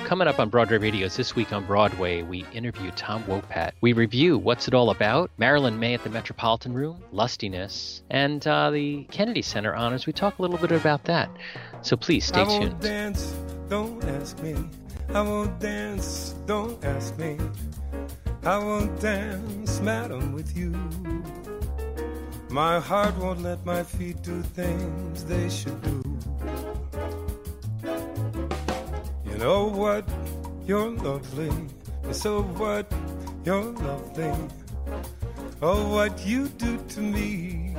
Coming up on Broadway Radio's This Week on Broadway, we interview Tom Wopat. We review What's It All About, Marilyn May at the Metropolitan Room, Lustiness, and the Kennedy Center honors. We talk a little bit about that. So please stay tuned. I won't dance, don't ask me. I won't dance, don't ask me. I won't dance, madam, with you. My heart won't let my feet do things they should do. You know what? You're lovely. So what? You're lovely. Oh, what you do to me.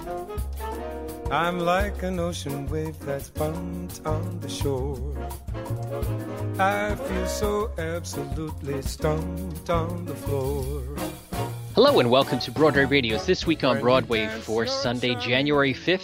I'm like an ocean wave that's bumped on the shore. I feel so absolutely stumped on the floor. Hello and welcome to Broadway Radio's This Week on Broadway for Sunday, January 5th,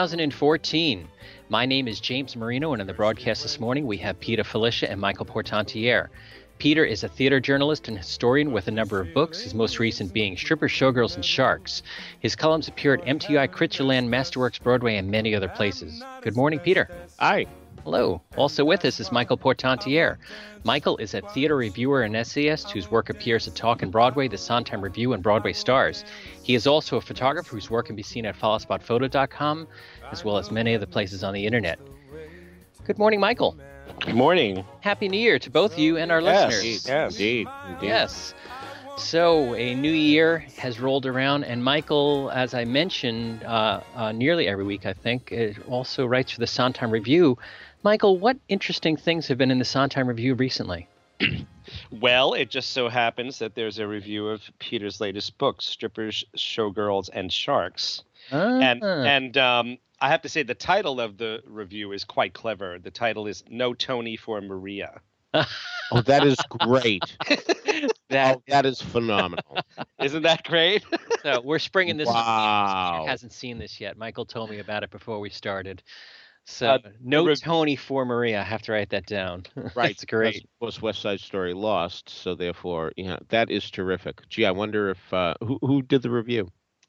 2014. My name is James Marino, and in the broadcast this morning we have Peter Felicia and Michael Portantiere. Peter is a theater journalist and historian with a number of books, his most recent being Strippers, Showgirls, and Sharks. His columns appear at MTI, Critchaland, Masterworks Broadway, and many other places. Good morning, Peter. Hi. Hello. Also with us is Michael Portantiere. Michael is a theater reviewer and essayist whose work appears at Talkin' Broadway, the Sondheim Review, and Broadway Stars. He is also a photographer whose work can be seen at followspotphoto.com, as well as many other places on the internet. Good morning, Michael. Good morning. Happy New Year to both you and our listeners. Yes, indeed. Yes. So a new year has rolled around, and Michael, as I mentioned, nearly every week, I think, also writes for the Sondheim Review. Michael, what interesting things have been in the Sondheim Review recently? Well, it just so happens that there's a review of Peter's latest book, Strippers, Showgirls, and Sharks. And I have to say the title of the review is quite clever. The title is No Tony for Maria. Oh, that is great. That is phenomenal. Isn't that great? So we're springing this. Wow. Peter hasn't seen this yet. Michael told me about it before we started. So no Tony for Maria. I have to write that down. Right. That's great. Of course, West Side Story lost, so therefore, that is terrific. Gee, I wonder if who did the review?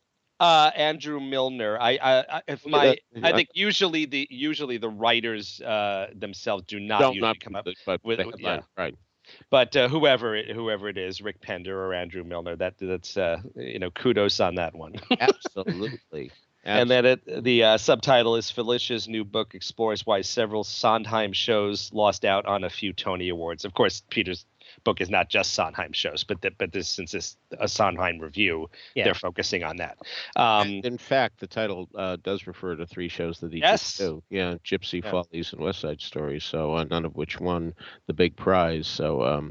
Andrew Milner. I think usually the writers themselves do not usually come up with the headline, right. But whoever it is, Rick Pender or Andrew Milner, that's kudos on that one. Absolutely. And then the subtitle is Felicia's new book explores why several Sondheim shows lost out on a few Tony Awards. Of course, Peter's book is not just Sondheim shows, but since it's a Sondheim review, they're focusing on that. In fact, the title does refer to three shows that he did too. Yeah, Gypsy Follies and West Side Story. So none of which won the big prize. So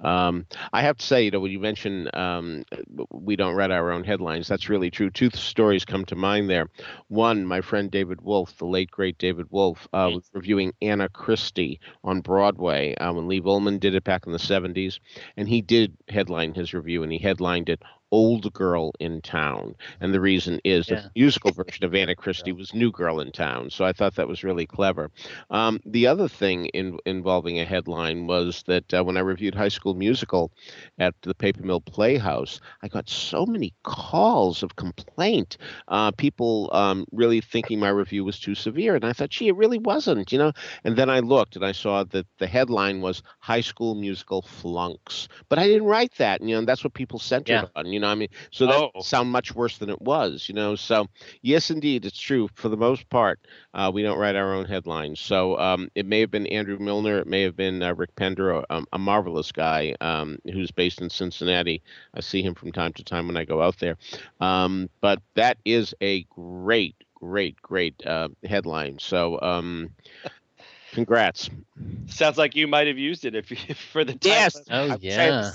I have to say, when you mention we don't write our own headlines, that's really true. Two stories come to mind there. One, my friend David Wolfe, the late great David Wolfe, was reviewing Anna Christie on Broadway when Lee Ullman did it back in the 70s. And he did headline his review, and he headlined it Old Girl in Town. And the reason is the musical version of Anna Christie was New Girl in Town. So I thought that was really clever. The other thing involving a headline was that when I reviewed High School Musical at the Paper Mill Playhouse, I got so many calls of complaint. People really thinking my review was too severe. And I thought, gee, it really wasn't, And then I looked and I saw that the headline was High School Musical Flunks. But I didn't write that. And that's what people centered on. So that sound much worse than it was, So yes, indeed, it's true. For the most part, we don't write our own headlines. So it may have been Andrew Milner, it may have been Rick Pender, a marvelous guy who's based in Cincinnati. I see him from time to time when I go out there. But that is a great headline. So congrats. Sounds like you might have used it if for the time. Yes. Oh yeah.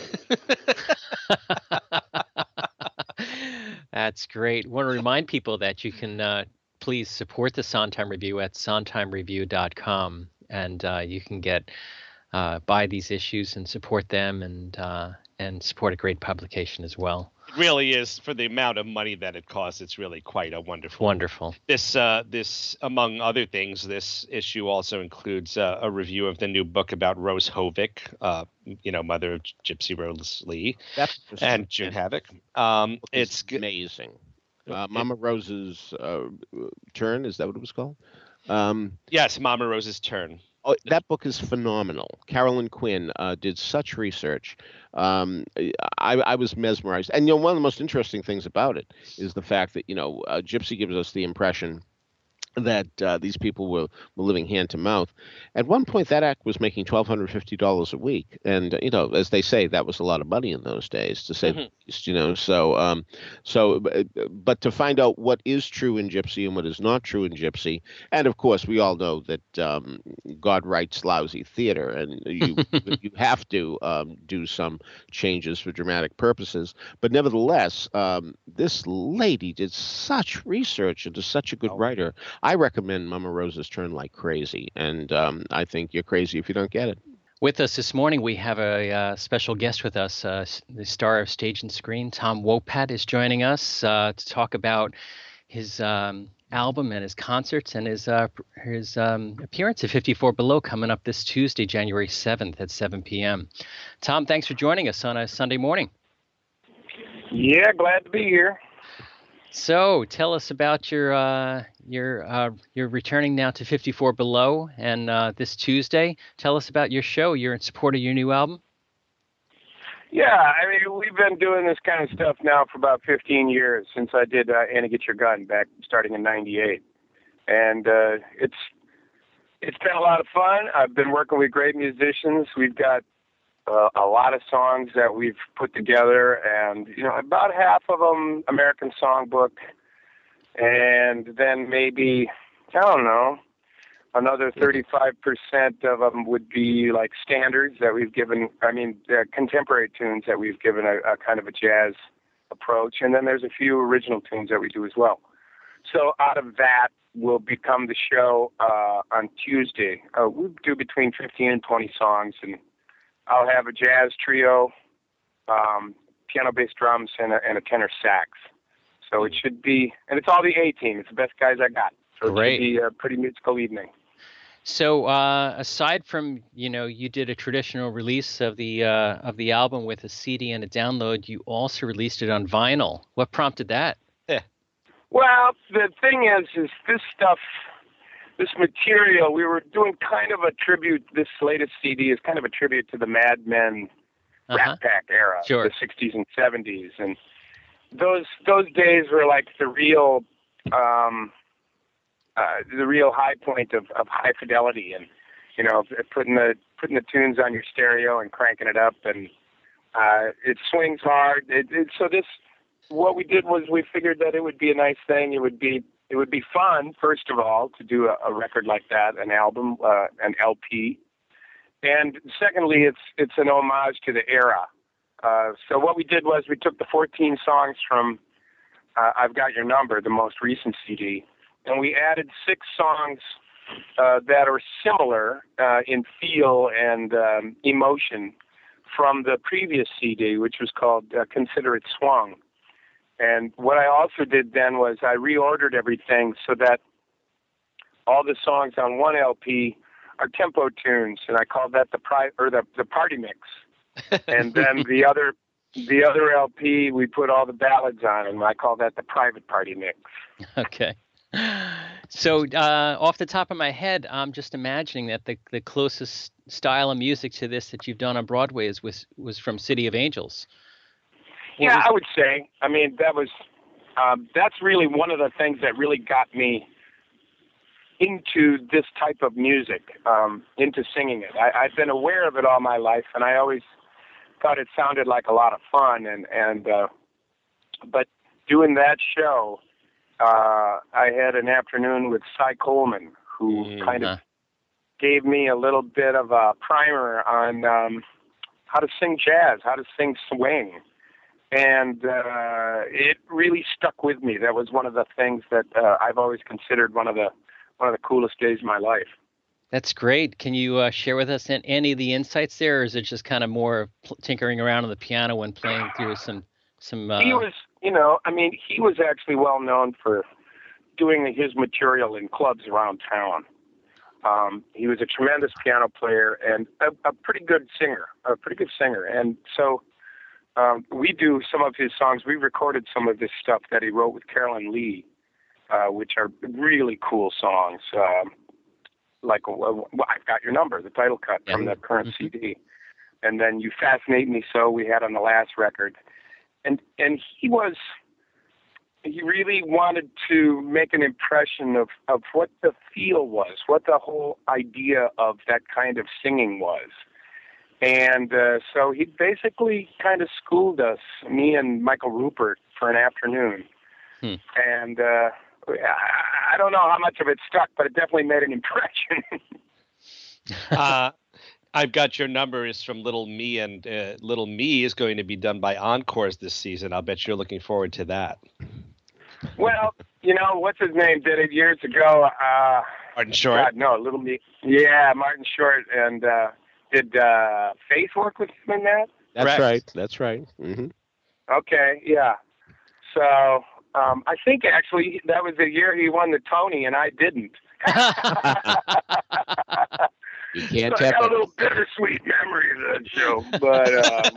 That's great. Want to remind people that you can please support the Sondheim Review at sondheimreview.com, and you can get buy these issues and support them, and support a great publication as well. It really is, for the amount of money that it costs. It's really quite a wonderful. This among other things, this issue also includes a review of the new book about Rose Hovick, mother of Gypsy Rose Lee and June Havoc. It's amazing. Mama Rose's Turn, is that what it was called? Yes, Mama Rose's Turn. that book is phenomenal. Carolyn Quinn did such research. I was mesmerized. And, one of the most interesting things about it is the fact that, Gypsy gives us the impression that these people were living hand to mouth. At one point, that act was making $1,250 a week, and as they say, that was a lot of money in those days, to say the least. But to find out what is true in Gypsy and what is not true in Gypsy, and of course, we all know that God writes lousy theater, and you you have to do some changes for dramatic purposes. But nevertheless, this lady did such research and is such a good writer. I recommend Mama Rosa's Turn Like Crazy, and I think you're crazy if you don't get it. With us this morning, we have a special guest with us. The star of Stage and Screen, Tom Wopat, is joining us to talk about his album and his concerts and his appearance at 54 Below coming up this Tuesday, January 7th at 7 p.m. Tom, thanks for joining us on a Sunday morning. Yeah, glad to be here. So, tell us about you're returning now to 54 Below, and this Tuesday. Tell us about your show. You're in support of your new album. Yeah, we've been doing this kind of stuff now for about 15 years, since I did Annie Get Your Gun back starting in '98, and it's been a lot of fun. I've been working with great musicians. We've got a lot of songs that we've put together, and about half of them American Songbook, and then maybe, I don't know, another 35% of them would be like standards that we've given, contemporary tunes that we've given a kind of a jazz approach, and then there's a few original tunes that we do as well. So out of that will become the show on Tuesday. We do between 15 and 20 songs, and I'll have a jazz trio, piano, bass, drums, and a tenor sax. So it should be, and it's all the A-team. It's the best guys I got. So Great. It should be a pretty musical evening. So aside from, you did a traditional release of the album with a CD and a download, you also released it on vinyl. What prompted that? Yeah. Well, the thing is this stuff, this material, we were doing kind of a tribute. This latest CD is kind of a tribute to the Mad Men Rat Pack era, the 60s and 70s. And those days were like the real high point of high fidelity, and putting the tunes on your stereo and cranking it up, and it swings hard. So what we did was we figured that it would be a nice thing. It would be fun, first of all, to do a record like that, an album, an LP, and secondly, it's an homage to the era. So what we did was we took the 14 songs from I've Got Your Number, the most recent CD, and we added 6 songs that are similar in feel and emotion from the previous CD, which was called Consider It Swung. And what I also did then was I reordered everything so that all the songs on one LP are tempo tunes, and I called that the party mix. And then the other LP, we put all the ballads on, and I call that the private party mix. Okay. So off the top of my head, I'm just imagining that the closest style of music to this that you've done on Broadway was from City of Angels. I would say. That's really one of the things that really got me into this type of music, into singing it. I've been aware of it all my life, and I always thought it sounded like a lot of fun. But doing that show, I had an afternoon with Cy Coleman, who kind of gave me a little bit of a primer on how to sing jazz, how to sing swing. And it really stuck with me. That was one of the things that I've always considered one of the coolest days of my life. That's great. Can you share with us any of the insights there, or is it just kind of more tinkering around on the piano and playing through some? He was, he was actually well known for doing his material in clubs around town. He was a tremendous piano player and a pretty good singer, and so. We do some of his songs. We recorded some of this stuff that he wrote with Carolyn Lee, which are really cool songs, like, well, I've Got Your Number, the title cut from the current CD. And then You Fascinate Me So we had on the last record. And he really wanted to make an impression of what the feel was, what the whole idea of that kind of singing was. And so he basically kind of schooled us, me and Michael Rupert, for an afternoon. And I don't know how much of it stuck, but it definitely made an impression. I've Got Your Number is from Little Me, and Little Me is going to be done by Encores this season. I'll bet you're looking forward to that. Well, what's his name did it years ago. Martin Short? God, no, Little Me. Yeah, Martin Short. And did Faith work with him in that? That's right. Mm-hmm. Okay, yeah. So I think actually that was the year he won the Tony, and I didn't. You can't so I got a little bittersweet memory of that show, but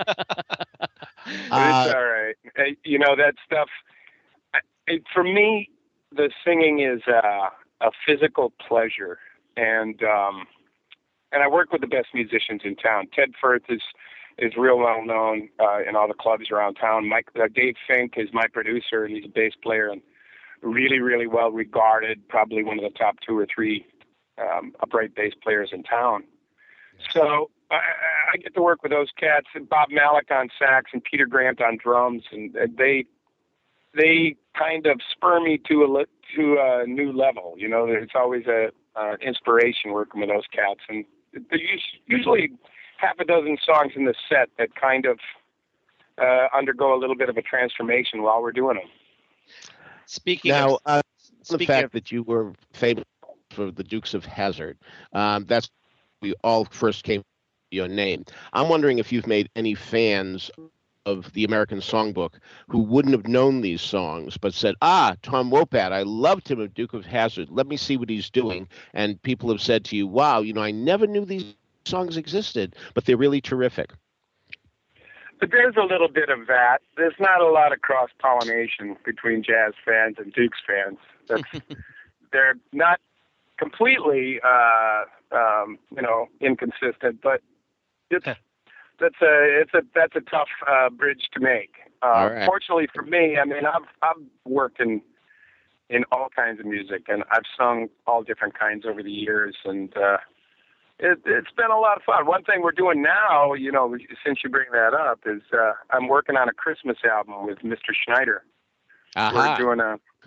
it's all right. That stuff. For me, the singing is a physical pleasure, and I work with the best musicians in town. Ted Firth is real well known in all the clubs around town. Dave Fink is my producer, and he's a bass player and really, really well regarded. Probably one of the top 2 or 3 upright bass players in town. So I get to work with those cats, and Bob Malik on sax and Peter Grant on drums, and they kind of spur me to a new level. It's always a inspiration working with those cats, and there's usually half a dozen songs in the set that kind of undergo a little bit of a transformation while we're doing them. Speaking of that you were famous for the Dukes of Hazzard, that's we all first came to your name. I'm wondering if you've made any fans of the American Songbook who wouldn't have known these songs but said, Tom Wopat, I loved him at Duke of Hazzard. Let me see what he's doing. And people have said to you, wow, I never knew these songs existed, but they're really terrific. But there's a little bit of that. There's not a lot of cross-pollination between jazz fans and Dukes fans. They're not completely, inconsistent, but that's a tough bridge to make. Right. Fortunately for me, I've worked in all kinds of music, and I've sung all different kinds over the years, and it's been a lot of fun. One thing we're doing now, since you bring that up, is I'm working on a Christmas album with Mr. Schneider. We're doing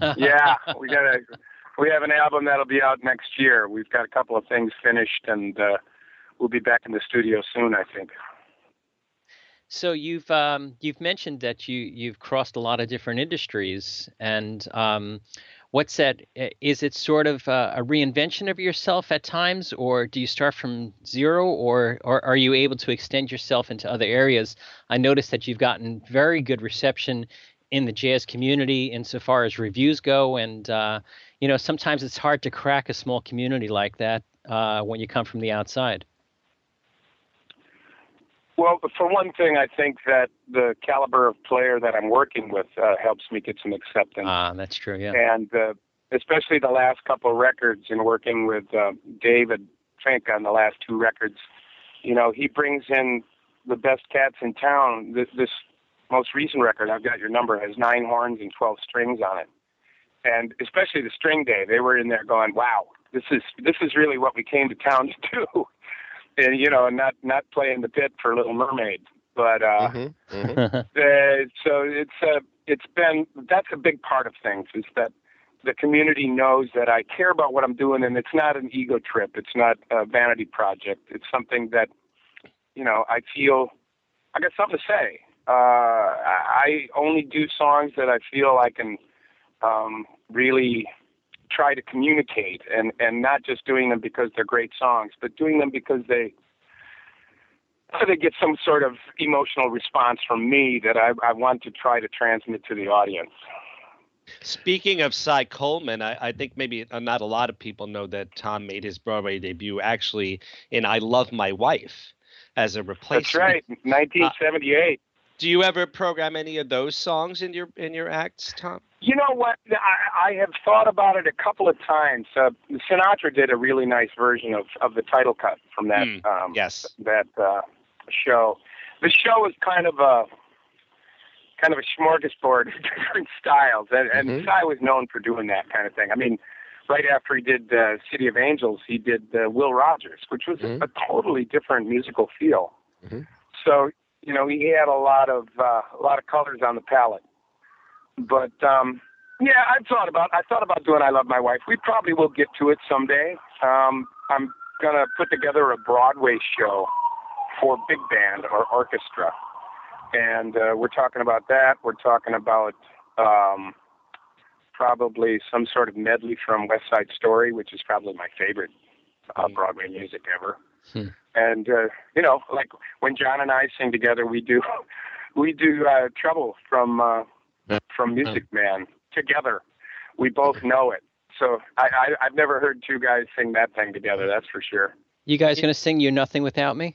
we have an album that'll be out next year. We've got a couple of things finished, and we'll be back in the studio soon, I think. So you've mentioned that you've crossed a lot of different industries, and what's that? Is it sort of a reinvention of yourself at times, or do you start from zero, or are you able to extend yourself into other areas? I noticed that you've gotten very good reception in the jazz community insofar as reviews go, and sometimes it's hard to crack a small community like that when you come from the outside. Well, for one thing, I think that the caliber of player that I'm working with helps me get some acceptance. That's true, yeah. And especially the last couple of records, and working with David Fink on the last 2 records, he brings in the best cats in town. This most recent record, I've Got Your Number, has 9 horns and 12 strings on it. And especially the string day, they were in there going, wow, this is really what we came to town to do. And, not playing the pit for Little Mermaid, but so that's a big part of things, is that the community knows that I care about what I'm doing, and it's not an ego trip. It's not a vanity project. It's something that, I feel I got something to say. I only do songs that I feel I can really try to communicate, and not just doing them because they're great songs, but doing them because they get some sort of emotional response from me that I want to try to transmit to the audience. Speaking of Cy Coleman, I think maybe not a lot of people know that Tom made his Broadway debut actually in I Love My Wife as a replacement. That's right, 1978. Do you ever program any of those songs in your acts, Tom? You know what? I have thought about it a couple of times. Sinatra did a really nice version of the title cut from that that show. The show is kind of a smorgasbord of different styles, and Cy was known for doing that kind of thing. I mean, right after he did City of Angels, he did Will Rogers, which was a totally different musical feel. So, you know, he had a lot of colors on the palette. But yeah, I thought about doing I Love My Wife. We probably will get to it someday. I'm gonna put together a Broadway show for big band or orchestra, and we're talking about that. We're talking about probably some sort of medley from West Side Story, which is probably my favorite Broadway music ever. And you know, like when John and I sing together, we do Trouble from Music Man together. We both know it. So I've never heard two guys sing that thing together, that's for sure. You guys going to sing You're Nothing Without Me?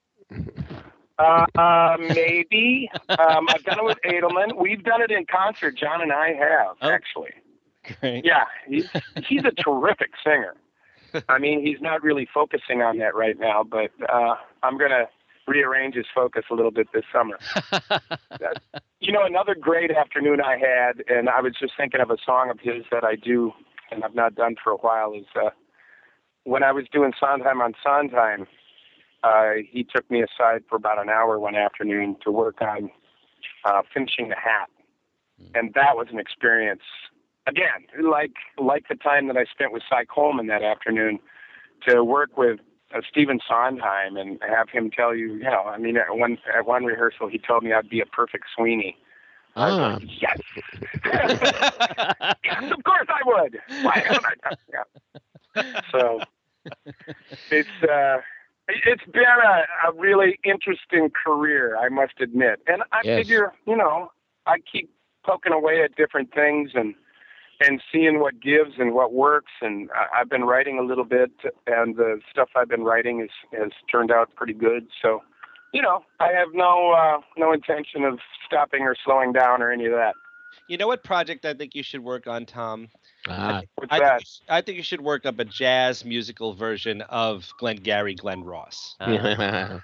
Maybe. I've done it with Edelman. We've done it in concert, John and I have, actually. Great. Yeah, he's a terrific singer. I mean, he's not really focusing on that right now, but I'm going to rearrange his focus a little bit this summer. You know, another great afternoon I had, and I was just thinking of a song of his that I do and I've not done for a while, is when I was doing Sondheim on Sondheim, he took me aside for about an hour one afternoon to work on finishing The Hat. And that was an experience, again, like the time that I spent with Cy Coleman that afternoon, to work with Stephen Sondheim and have him tell you, you know, I mean, at one rehearsal, he told me I'd be a perfect Sweeney. I was like, yes. Yes, of course I would. Why haven't I done that? So it's been a really interesting career, I must admit. And I figure, you know, I keep poking away at different things and seeing what gives and what works. And I've been writing a little bit, and the stuff I've been writing has turned out pretty good. So, you know, I have no intention of stopping or slowing down or any of that. You know what project I think you should work on, Tom? What's that? I think you should work up a jazz musical version of Glengarry Glen Ross. Wow.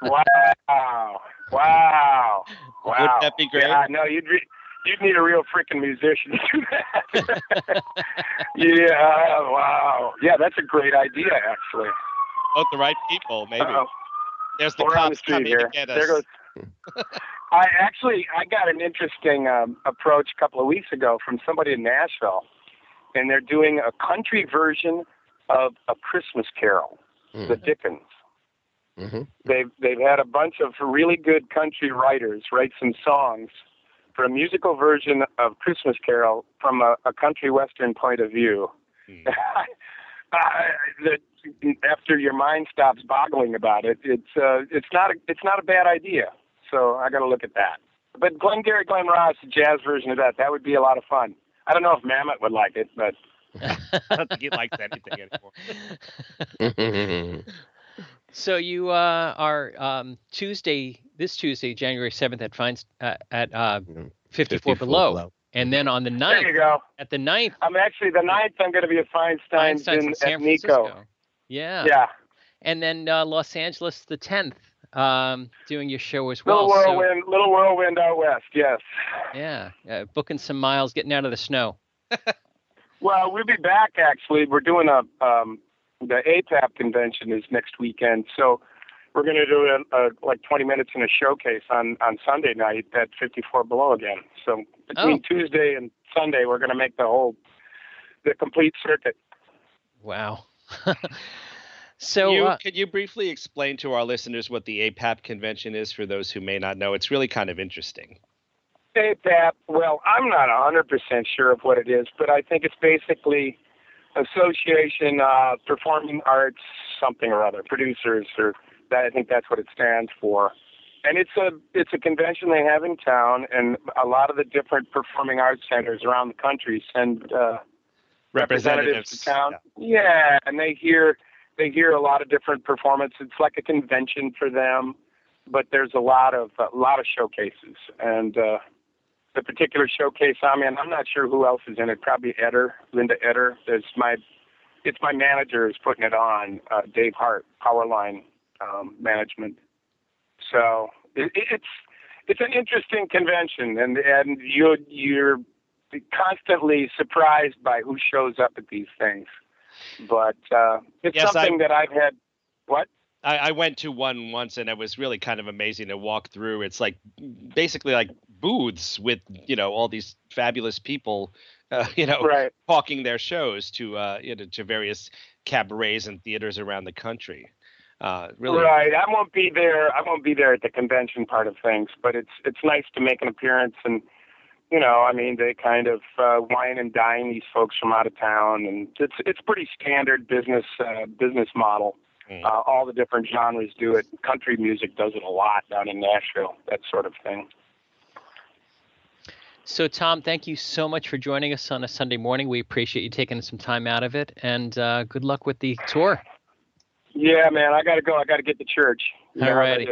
Wouldn't that be great? Yeah, no, you'd need a real freaking musician to do that. Yeah, wow. Yeah, that's a great idea, actually. Both the right people, maybe. Uh-oh. There's the We're on cops the street coming here. to get us. There goes. I got an interesting approach a couple of weeks ago from somebody in Nashville, and they're doing a country version of A Christmas Carol, the Dickens. They've had a bunch of really good country writers write some songs for a musical version of Christmas Carol from a country western point of view. After your mind stops boggling about it, it's not a bad idea. So I got to look at that. But Glengarry Glen Ross, jazz version of that would be a lot of fun. I don't know if Mamet would like it, but I don't think he likes anything anymore. So you are this Tuesday, January 7th at 54 Below. And then on the 9th. There you go. At the 9th. I'm actually, the 9th, I'm going to be at Feinstein's in San Francisco. Nico. Yeah. Yeah. And then Los Angeles the 10th, doing your show as well. Little whirlwind out west, yes. Yeah. Booking some miles, getting out of the snow. Well, we'll be back, actually. We're doing the APAP convention is next weekend, so we're going to do like 20 minutes in a showcase on Sunday night at 54 Below again. So between Tuesday and Sunday, we're going to make the complete circuit. Wow. So could you briefly explain to our listeners what the APAP convention is for those who may not know? It's really kind of interesting. APAP, well, I'm not 100% sure of what it is, but I think it's basically Association Performing Arts something or other, producers, or I think that's what it stands for. And it's a convention they have in town, and a lot of the different performing arts centers around the country send representatives to town. Yeah, and they hear a lot of different performances. It's like a convention for them. but there's a lot of showcases, and the particular showcase I'm in, I'm not sure who else is in it. Probably Linda Eder. It's my manager who's putting it on, Dave Hart, Powerline Management. So it's an interesting convention, and you're constantly surprised by who shows up at these things. But it's something that I've had. What? I went to one once, and it was really kind of amazing to walk through. It's like basically like booths with, all these fabulous people, right, talking their shows to to various cabarets and theaters around the country. Really. Right. I won't be there at the convention part of things, but it's nice to make an appearance, and they kind of wine and dine these folks from out of town, and it's pretty standard business model. All the different genres do it. Country music does it a lot down in Nashville, that sort of thing. So, Tom, thank you so much for joining us on a Sunday morning. We appreciate you taking some time out of it, and good luck with the tour. Yeah, man, I got to go. I got to get to church. All righty.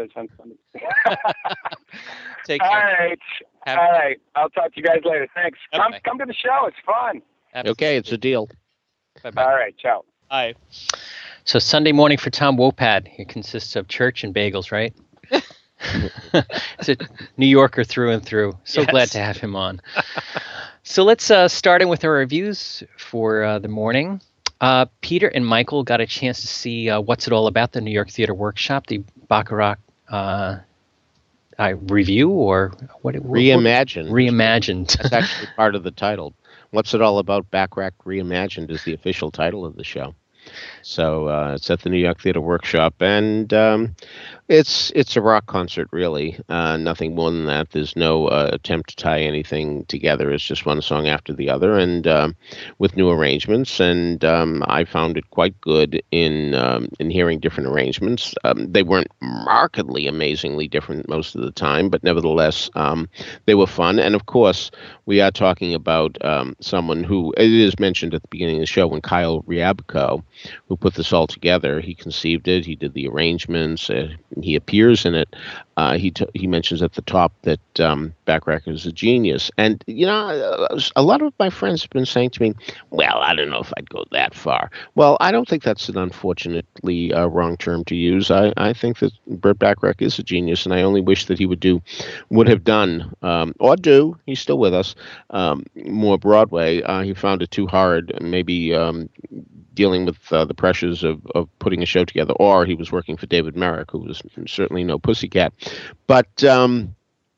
Take care. All right. I'll talk to you guys later. Thanks. Okay. Come to the show. It's fun. Absolutely. Okay, it's a deal. Bye-bye. All right. Ciao. Bye. So Sunday morning for Tom Wopat. It consists of church and bagels, right? It's a New Yorker through and through. So Yes. glad to have him on. So let's start in with our reviews for the morning. Peter and Michael got a chance to see What's It All About, the New York Theater Workshop, the Bacharach review, or what? Reimagined. Reimagined. That's actually part of the title. What's It All About? Bacharach Reimagined is the official title of the show. So it's at the New York Theater Workshop, and it's a rock concert, really. Nothing more than that. There's no attempt to tie anything together. It's just one song after the other, and with new arrangements. And I found it quite good in hearing different arrangements. They weren't markedly, amazingly different most of the time, but nevertheless, they were fun. And of course, we are talking about someone who, it is mentioned at the beginning of the show, when Kyle Riabko, who put this all together, he conceived it, he did the arrangements, he appears in it. He mentions at the top that Bacharach is a genius. And, a lot of my friends have been saying to me, well, I don't know if I'd go that far. Well, I don't think that's an unfortunately wrong term to use. I think that Burt Bacharach is a genius, and I only wish that he would have done, or do, he's still with us, more Broadway. He found it too hard, maybe dealing with the pressures of putting a show together, or he was working for David Merrick, who was certainly no pussycat. But the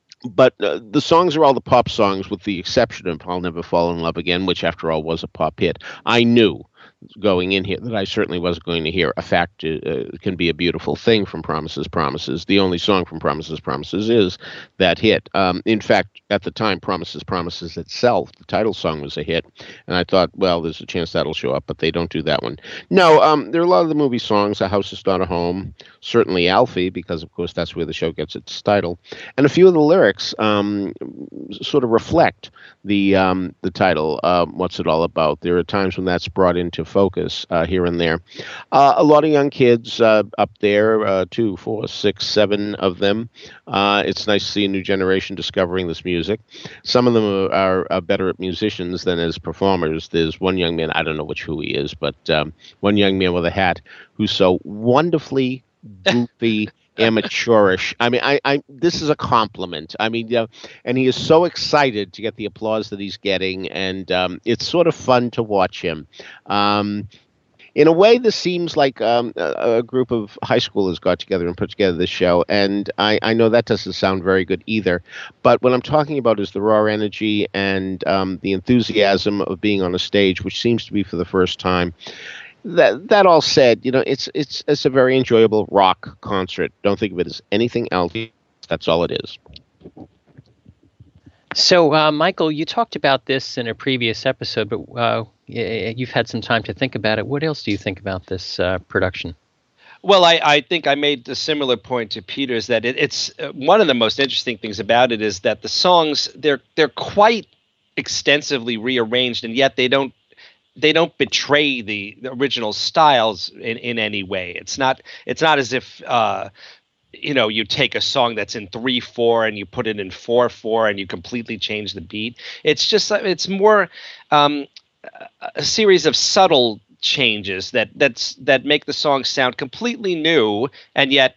songs are all the pop songs, with the exception of I'll Never Fall in Love Again, which, after all, was a pop hit. I knew going in here that I certainly wasn't going to hear A Fact Can Be a Beautiful Thing from Promises, Promises. The only song from Promises, Promises is that hit. In fact, at the time, Promises, Promises itself, the title song, was a hit. And I thought, well, there's a chance that'll show up, but they don't do that one. No, there are a lot of the movie songs, A House Is Not a Home, certainly Alfie, because, of course, that's where the show gets its title. And a few of the lyrics sort of reflect the title, What's It All About. There are times when that's brought into focus here and there. A lot of young kids up there, 2, 4, 6, 7 of them. It's nice to see a new generation discovering this music. Some of them are better at musicians than as performers. There's one young man, I don't know who he is, but one young man with a hat who's so wonderfully goofy, amateurish. I mean, I this is a compliment. I mean, and he is so excited to get the applause that he's getting, and it's sort of fun to watch him. In a way, this seems like a group of high schoolers got together and put together this show, and I know that doesn't sound very good either. But what I'm talking about is the raw energy and the enthusiasm of being on a stage, which seems to be for the first time. That all said, it's a very enjoyable rock concert. Don't think of it as anything else. That's all it is. So, Michael, you talked about this in a previous episode, but you've had some time to think about it. What else do you think about this production? Well, I think I made a similar point to Peter's, that it's one of the most interesting things about it is that the songs, they're quite extensively rearranged, and yet they don't betray the original styles in any way. It's not as if you take a song that's in 3/4 and you put it in 4/4 and you completely change the beat. It's more a series of subtle changes that make the song sound completely new, and yet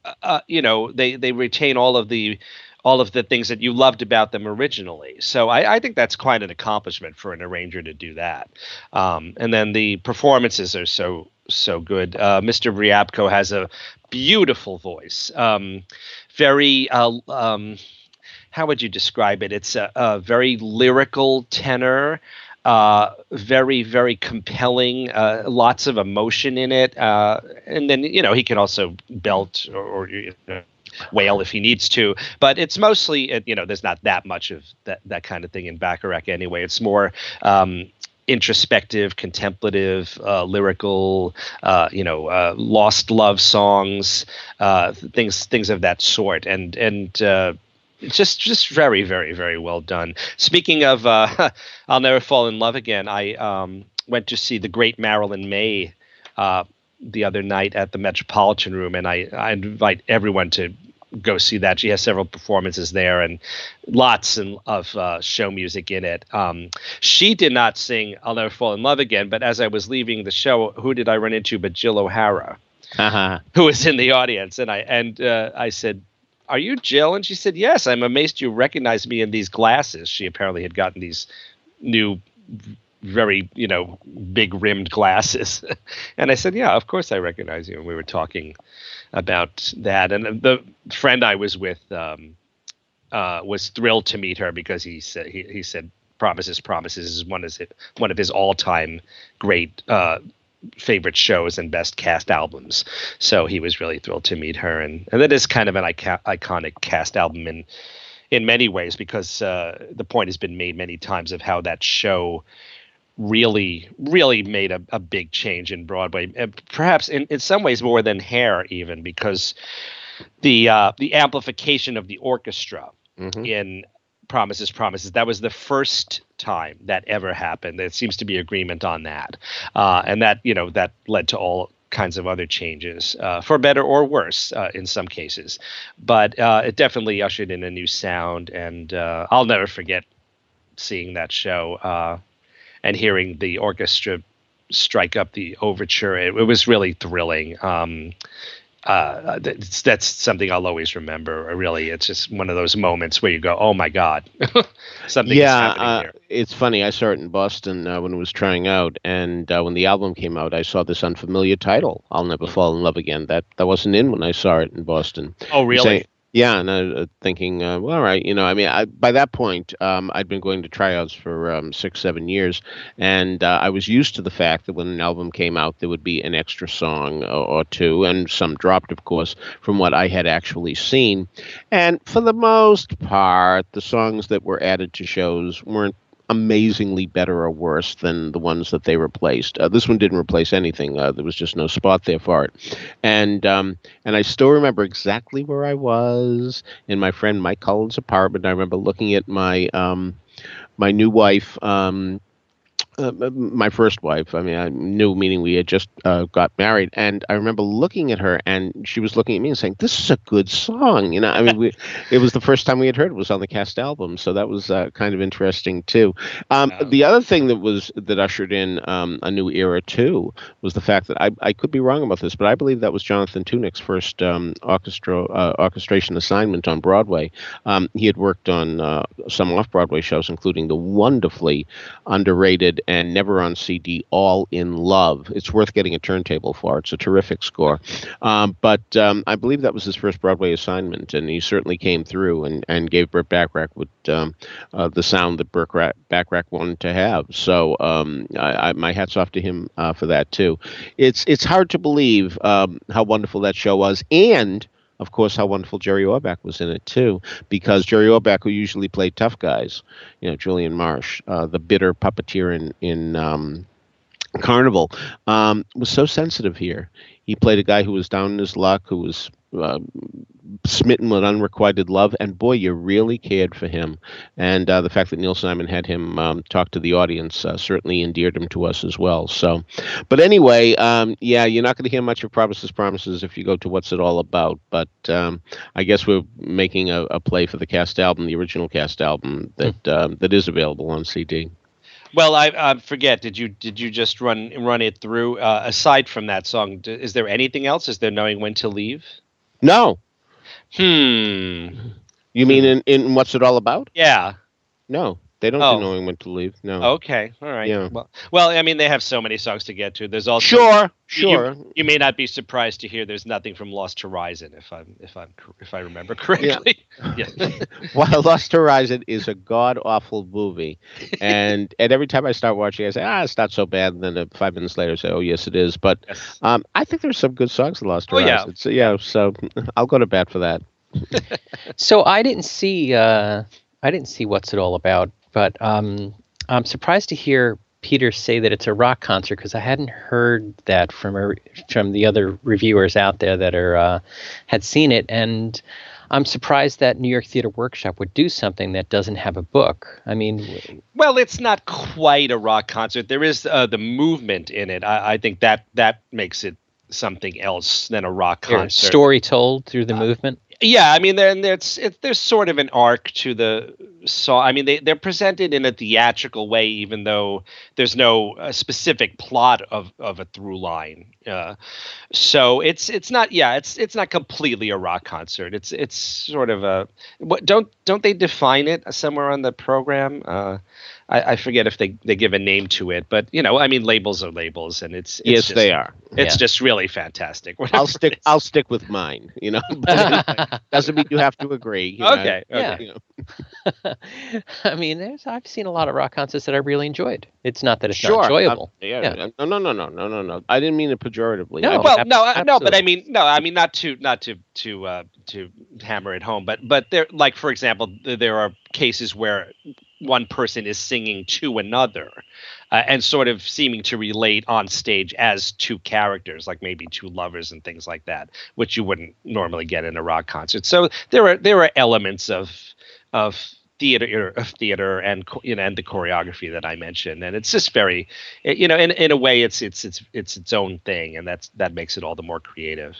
they retain all of the things that you loved about them originally. So I think that's quite an accomplishment for an arranger to do that. And then the performances are so good. Mr. Ryabko has a beautiful voice. Very how would you describe it? It's a very lyrical tenor. Very, very compelling, lots of emotion in it. And then, he can also belt or wail if he needs to, but it's mostly, there's not that much of that kind of thing in Bacharach anyway. It's more introspective, contemplative, lyrical, lost love songs, things of that sort. And it's just very, very, very well done. Speaking of I'll Never Fall in Love Again, I went to see the great Marilyn May the other night at the Metropolitan Room, and I invite everyone to go see that. She has several performances there and lots of show music in it. She did not sing I'll Never Fall in Love Again, but as I was leaving the show, who did I run into but Jill O'Hara, who was in the audience, and I said, "Are you Jill?" And she said, "Yes, I'm amazed you recognize me in these glasses." She apparently had gotten these new, very, big rimmed glasses. And I said, "Yeah, of course I recognize you." And we were talking about that. And the friend I was with was thrilled to meet her because he said Promises is one of his all-time great favorite shows and best cast albums. So he was really thrilled to meet her, and that is kind of an iconic cast album in many ways, because the point has been made many times of how that show really, really made a big change in Broadway, perhaps in some ways more than Hair, even, because the amplification of the orchestra in Promises, that was the first time that ever happened. There seems to be agreement on that, and that that led to all kinds of other changes, for better or worse in some cases, but it definitely ushered in a new sound. And I'll never forget seeing that show and hearing the orchestra strike up the overture. It was really thrilling. That's something I'll always remember. Really, it's just one of those moments where you go, "Oh my God, something is happening here." It's funny. I saw it in Boston when it was trying out, and when the album came out, I saw this unfamiliar title, "I'll Never Fall in Love Again." That wasn't in when I saw it in Boston. Oh, really? Yeah, and I was thinking, well, all right, by that point, I'd been going to tryouts for 6-7 years, and I was used to the fact that when an album came out, there would be an extra song or two, and some dropped, of course, from what I had actually seen. And for the most part, the songs that were added to shows weren't amazingly better or worse than the ones that they replaced. This one didn't replace anything. There was just no spot there for it. And I still remember exactly where I was in my friend Mike Cullen's apartment. I remember looking at my my new wife, my first wife. I mean, I knew, meaning we had just got married, and I remember looking at her, and she was looking at me and saying, "This is a good song." I mean, it was the first time we had heard it was on the cast album, so that was kind of interesting too. The other thing that ushered in a new era too was the fact that I could be wrong about this, but I believe that was Jonathan Tunick's first orchestration assignment on Broadway. He had worked on some off-Broadway shows, including the wonderfully underrated and never on CD, All in Love. It's worth getting a turntable for. It's a terrific score. But I believe that was his first Broadway assignment, and he certainly came through and gave Burt Bacharach the sound that Burt Bacharach wanted to have. So my hat's off to him for that too. It's hard to believe how wonderful that show was, and of course, how wonderful Jerry Orbach was in it, too, because Jerry Orbach, who usually played tough guys, Julian Marsh, the bitter puppeteer in Carnival, was so sensitive here. He played a guy who was down in his luck, who was smitten with unrequited love, and boy, you really cared for him. And the fact that Neil Simon had him talk to the audience certainly endeared him to us as well. So, but anyway, yeah, you're not going to hear much of Promises if you go to What's It All About. But I guess we're making a play for the cast album, the original cast album that is available on CD. Well, I forget. Did you just run it through? Aside from that song, is there anything else? Is there Knowing When to Leave? No. You mean in What's It All About? Yeah. No, they don't do Knowing When to Leave. No. Okay. All right. Yeah. Well, I mean, they have so many songs to get to. There's also Sure. You may not be surprised to hear there's nothing from Lost Horizon, if I remember correctly. Yeah. Well, Lost Horizon is a god awful movie, and every time I start watching, I say, it's not so bad, and then 5 minutes later, I say, oh yes, it is. But I think there's some good songs in Lost Horizon. So I'll go to bat for that. So I didn't see What's It All About, but I'm surprised to hear Peter say that it's a rock concert, because I hadn't heard that from the other reviewers out there that had seen it, and I'm surprised that New York Theater Workshop would do something that doesn't have a book. I mean, well, it's not quite a rock concert. There is the movement in it. I think that makes it something else than a rock concert. Story told through the movement. Yeah, I mean, there's sort of an arc to the song. I mean, they're presented in a theatrical way, even though there's no specific plot of a through line. So it's not completely a rock concert. It's sort of a don't they define it somewhere on the program? I forget if they give a name to it, but I mean, labels are labels, and it's yes, just, they are. It's just really fantastic. I'll stick with mine. But doesn't mean you have to agree. Okay. Yeah. I mean, I've seen a lot of rock concerts that I really enjoyed. It's not that it's not enjoyable. No. I didn't mean it pejoratively. No, but I mean, not to hammer it home, but there, like, for example, there are cases where one person is singing to another and sort of seeming to relate on stage as two characters, like maybe two lovers and things like that, which you wouldn't normally get in a rock concert. So there are elements of theater and and the choreography that I mentioned, and it's just very, in a way it's its own thing, and that makes it all the more creative.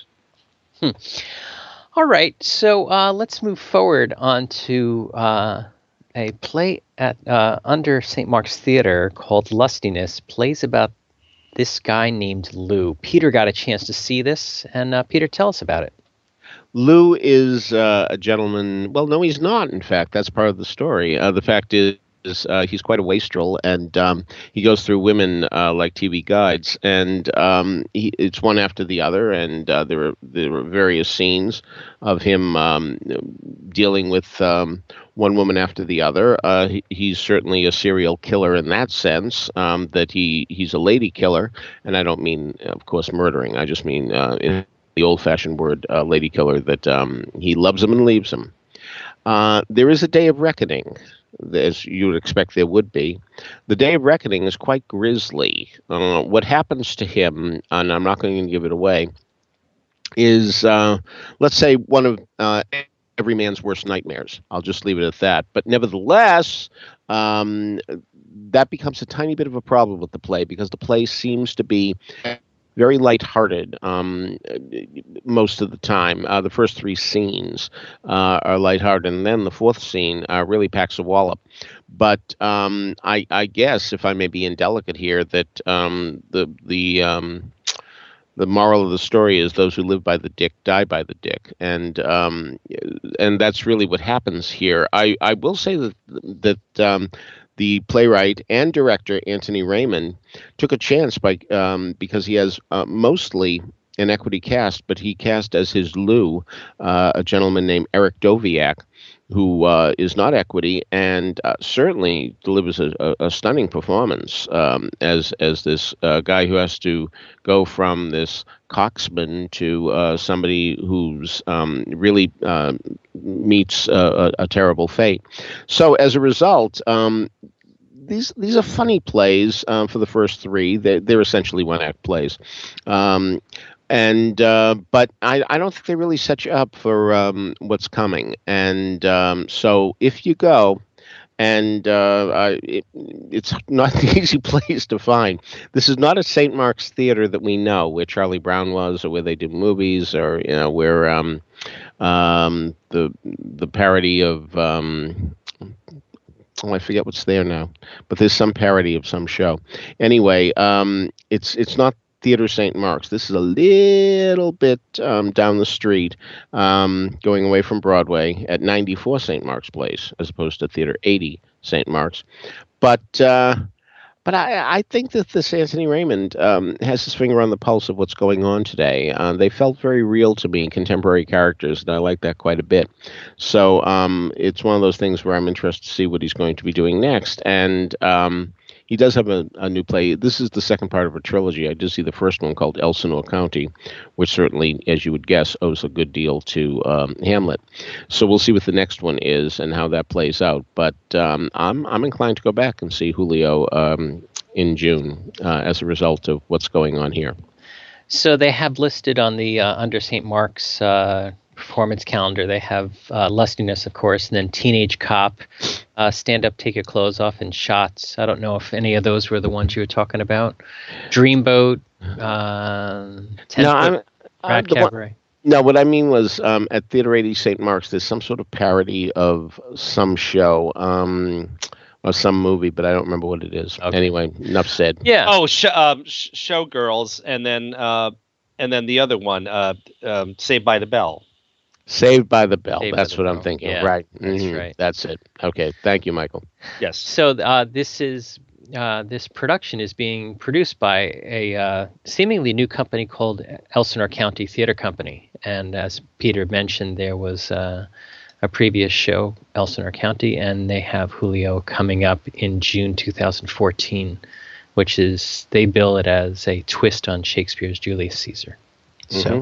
All right, so let's move forward on to a play at under St. Mark's Theater called Lustiness, plays about this guy named Lou. Peter got a chance to see this, and Peter, tell us about it. Lou is a gentleman. Well, no, he's not. In fact, that's part of the story. The fact is he's quite a wastrel, and he goes through women like TV guides, and it's one after the other, and there were various scenes of him dealing with one woman after the other. He's certainly a serial killer in that sense, that he's a lady killer, and I don't mean, of course, murdering. I just mean in the old-fashioned word, lady killer, that he loves them and leaves them. There is a day of reckoning, as you would expect there would be. The day of reckoning is quite grisly. What happens to him, and I'm not going to give it away, is, let's say, one of every man's worst nightmares. I'll just leave it at that. But nevertheless, that becomes a tiny bit of a problem with the play, because the play seems to be very lighthearted most of the time. The first three scenes are lighthearted, and then the fourth scene really packs a wallop. But I guess, if I may be indelicate here, that the moral of the story is those who live by the dick die by the dick, and that's really what happens here. I will say that the playwright and director Anthony Raymond took a chance because he has mostly an equity cast, but he cast as his Lou a gentleman named Eric Doviak, who is not equity and certainly delivers a stunning performance as this guy who has to go from this coxman to somebody who's really meets a terrible fate. So as a result, these are funny plays for the first three. They're essentially one-act plays. And but I don't think they really set you up for what's coming. And so if you go, and it's not an easy place to find. This is not a St. Mark's Theater that we know, where Charlie Brown was, or where they do movies, or where the parody of I forget what's there now, but there's some parody of some show. Anyway, it's not Theater St. Mark's. This is a little bit down the street, going away from Broadway at 94 St. Mark's Place, as opposed to Theater 80 St. Mark's. But I think that this Anthony Raymond has his finger on the pulse of what's going on today. They felt very real to me, contemporary characters, and I like that quite a bit. So it's one of those things where I'm interested to see what he's going to be doing next. And he does have a new play. This is the second part of a trilogy. I did see the first one called Elsinore County, which certainly, as you would guess, owes a good deal to Hamlet. So we'll see what the next one is and how that plays out. But I'm inclined to go back and see Julio in June as a result of what's going on here. So they have listed on the under St. Mark's performance calendar, they have Lustiness, of course, and then Teenage Cop, Stand Up, Take Your Clothes Off, and Shots. I don't know if any of those were the ones you were talking about. Dreamboat, Rat Cabaret. No, what I mean was at Theater 80 St. Mark's, there's some sort of parody of some show or some movie, but I don't remember what it is. Okay. Anyway, enough said. Yeah. Oh, Showgirls, and then the other one, Saved by the Bell. Saved by the Bell. That's what I'm thinking. Yeah, right. That's right. That's it. Okay. Thank you, Michael. Yes. So this production is being produced by a seemingly new company called Elsinore County Theater Company. And as Peter mentioned, there was a previous show, Elsinore County, and they have Julio coming up in June 2014, which is, they bill it as a twist on Shakespeare's Julius Caesar. Mm-hmm.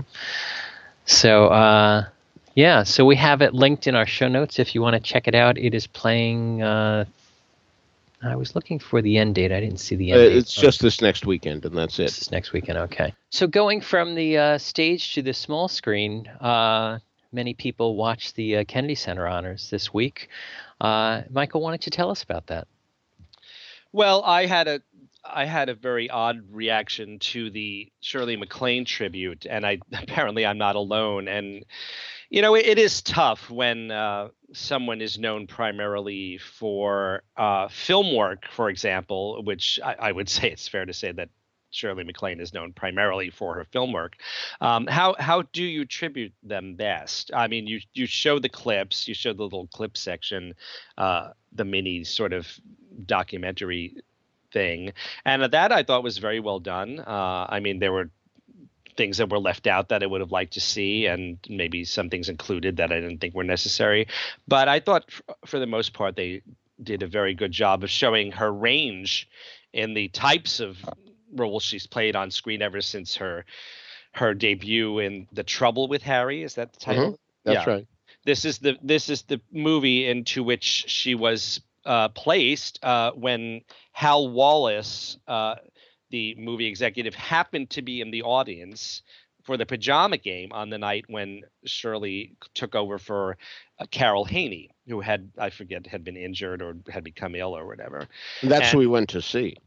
So we have it linked in our show notes if you want to check it out. It is playing, I was looking for the end date. I didn't see the end date. It's just this next weekend, and that's it. This next weekend, okay. So going from the stage to the small screen, many people watched the Kennedy Center Honors this week. Michael, why don't you tell us about that? Well, I had a very odd reaction to the Shirley MacLaine tribute, and apparently I'm not alone. And it is tough when someone is known primarily for film work, for example, which I would say it's fair to say that Shirley MacLaine is known primarily for her film work. How do you tribute them best? I mean, you show the clips, you show the little clip section, the mini sort of documentary thing, and that I thought was very well done. I mean, there were things that were left out that I would have liked to see, and maybe some things included that I didn't think were necessary. But I thought for the most part, they did a very good job of showing her range in the types of roles she's played on screen ever since her debut in The Trouble with Harry. Is that the title? Mm-hmm. That's right. This is the movie into which she was placed when Hal Wallace, the movie executive, happened to be in the audience for the Pajama Game on the night when Shirley took over for Carol Haney, who had been injured or had become ill or whatever. That's who we went to see.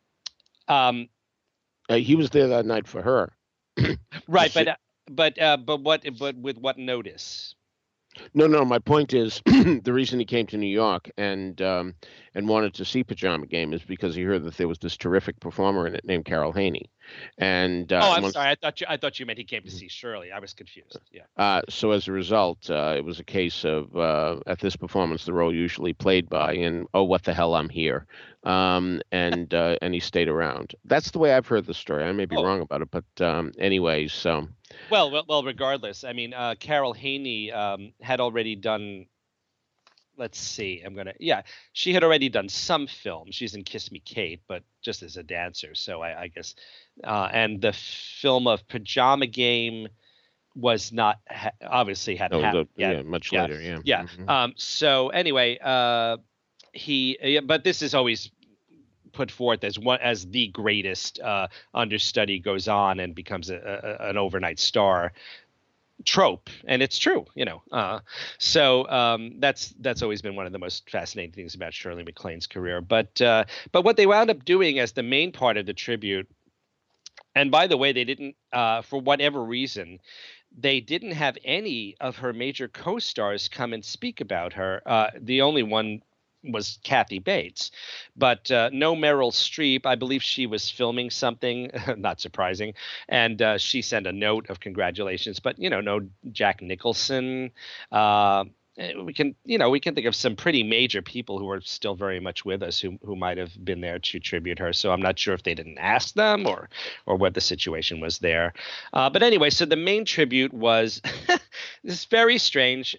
He was there that night for her. Right, but with what notice? No. My point is, the reason he came to New York and wanted to see Pajama Game is because he heard that there was this terrific performer in it named Carol Haney. And I'm sorry. I thought you meant he came to see Shirley. I was confused. Yeah. So as a result, it was a case of at this performance, the role usually played by, and oh, what the hell, I'm here. And he stayed around. That's the way I've heard the story. I may be wrong about it, but anyway, so. Well, regardless, I mean, Carol Haney had already done. Let's see. She had already done some film. She's in Kiss Me Kate, but just as a dancer. So I guess, and the film of Pajama Game was not obviously hadn't happened yet. Much later. Yeah. Yeah. Mm-hmm. So anyway, but this is always put forth as the greatest understudy goes on and becomes an overnight star trope, and it's true, so that's always been one of the most fascinating things about Shirley MacLaine's career. But what they wound up doing as the main part of the tribute, and by the way, they didn't for whatever reason, they didn't have any of her major co-stars come and speak about her. The only one was Kathy Bates, but no Meryl Streep. I believe she was filming something, not surprising, and she sent a note of congratulations. But no Jack Nicholson. We can think of some pretty major people who are still very much with us who might have been there to tribute her. So I'm not sure if they didn't ask them or what the situation was there. But anyway, so the main tribute was this very strange,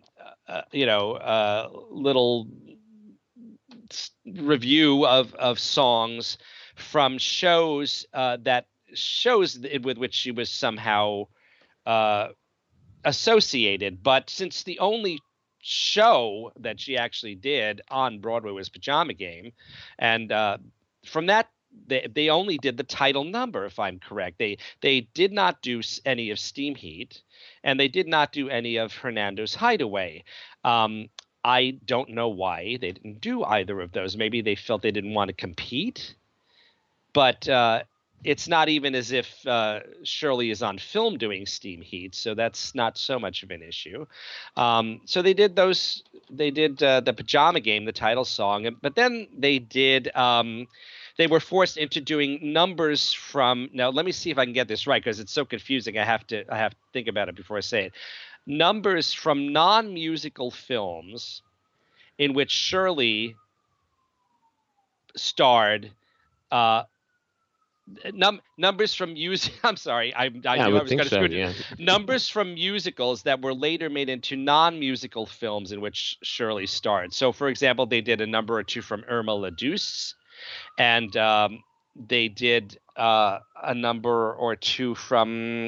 little review of songs from shows with which she was somehow associated. But since the only show that she actually did on Broadway was Pajama Game, and from that they only did the title number, if I'm correct. They did not do any of Steam Heat, and they did not do any of Hernando's Hideaway. I don't know why they didn't do either of those. Maybe they felt they didn't want to compete, but it's not even as if Shirley is on film doing Steam Heat, so that's not so much of an issue. So they did those. They did the Pajama Game, the title song, but then they did. They were forced into doing numbers from. Now let me see if I can get this right, because it's so confusing. I have to think about it before I say it. Numbers from non-musical films in which Shirley starred. Numbers from I'm sorry. I knew I was going to screw it. Numbers from musicals that were later made into non-musical films in which Shirley starred. So, for example, they did a number or two from Irma la Douce, and they did a number or two from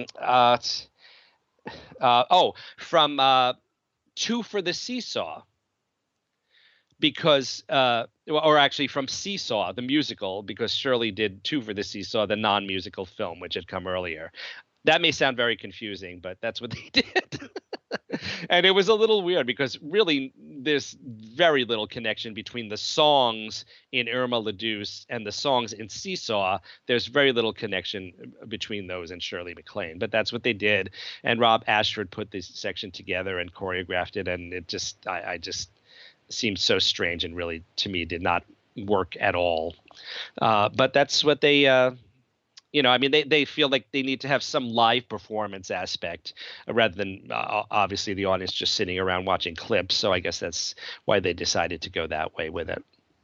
Two for the Seesaw, because or actually from Seesaw, the musical, because Shirley did Two for the Seesaw, the non-musical film, which had come earlier. That may sound very confusing, but that's what they did. And it was a little weird because really there's very little connection between the songs in Irma la Douce and the songs in Seesaw. There's very little connection between those and Shirley MacLaine, but that's what they did. And Rob Ashford put this section together and choreographed it, and it just I just seemed so strange and really, to me, did not work at all. But that's what they they feel like they need to have some live performance aspect rather than obviously the audience just sitting around watching clips. So I guess that's why they decided to go that way with it.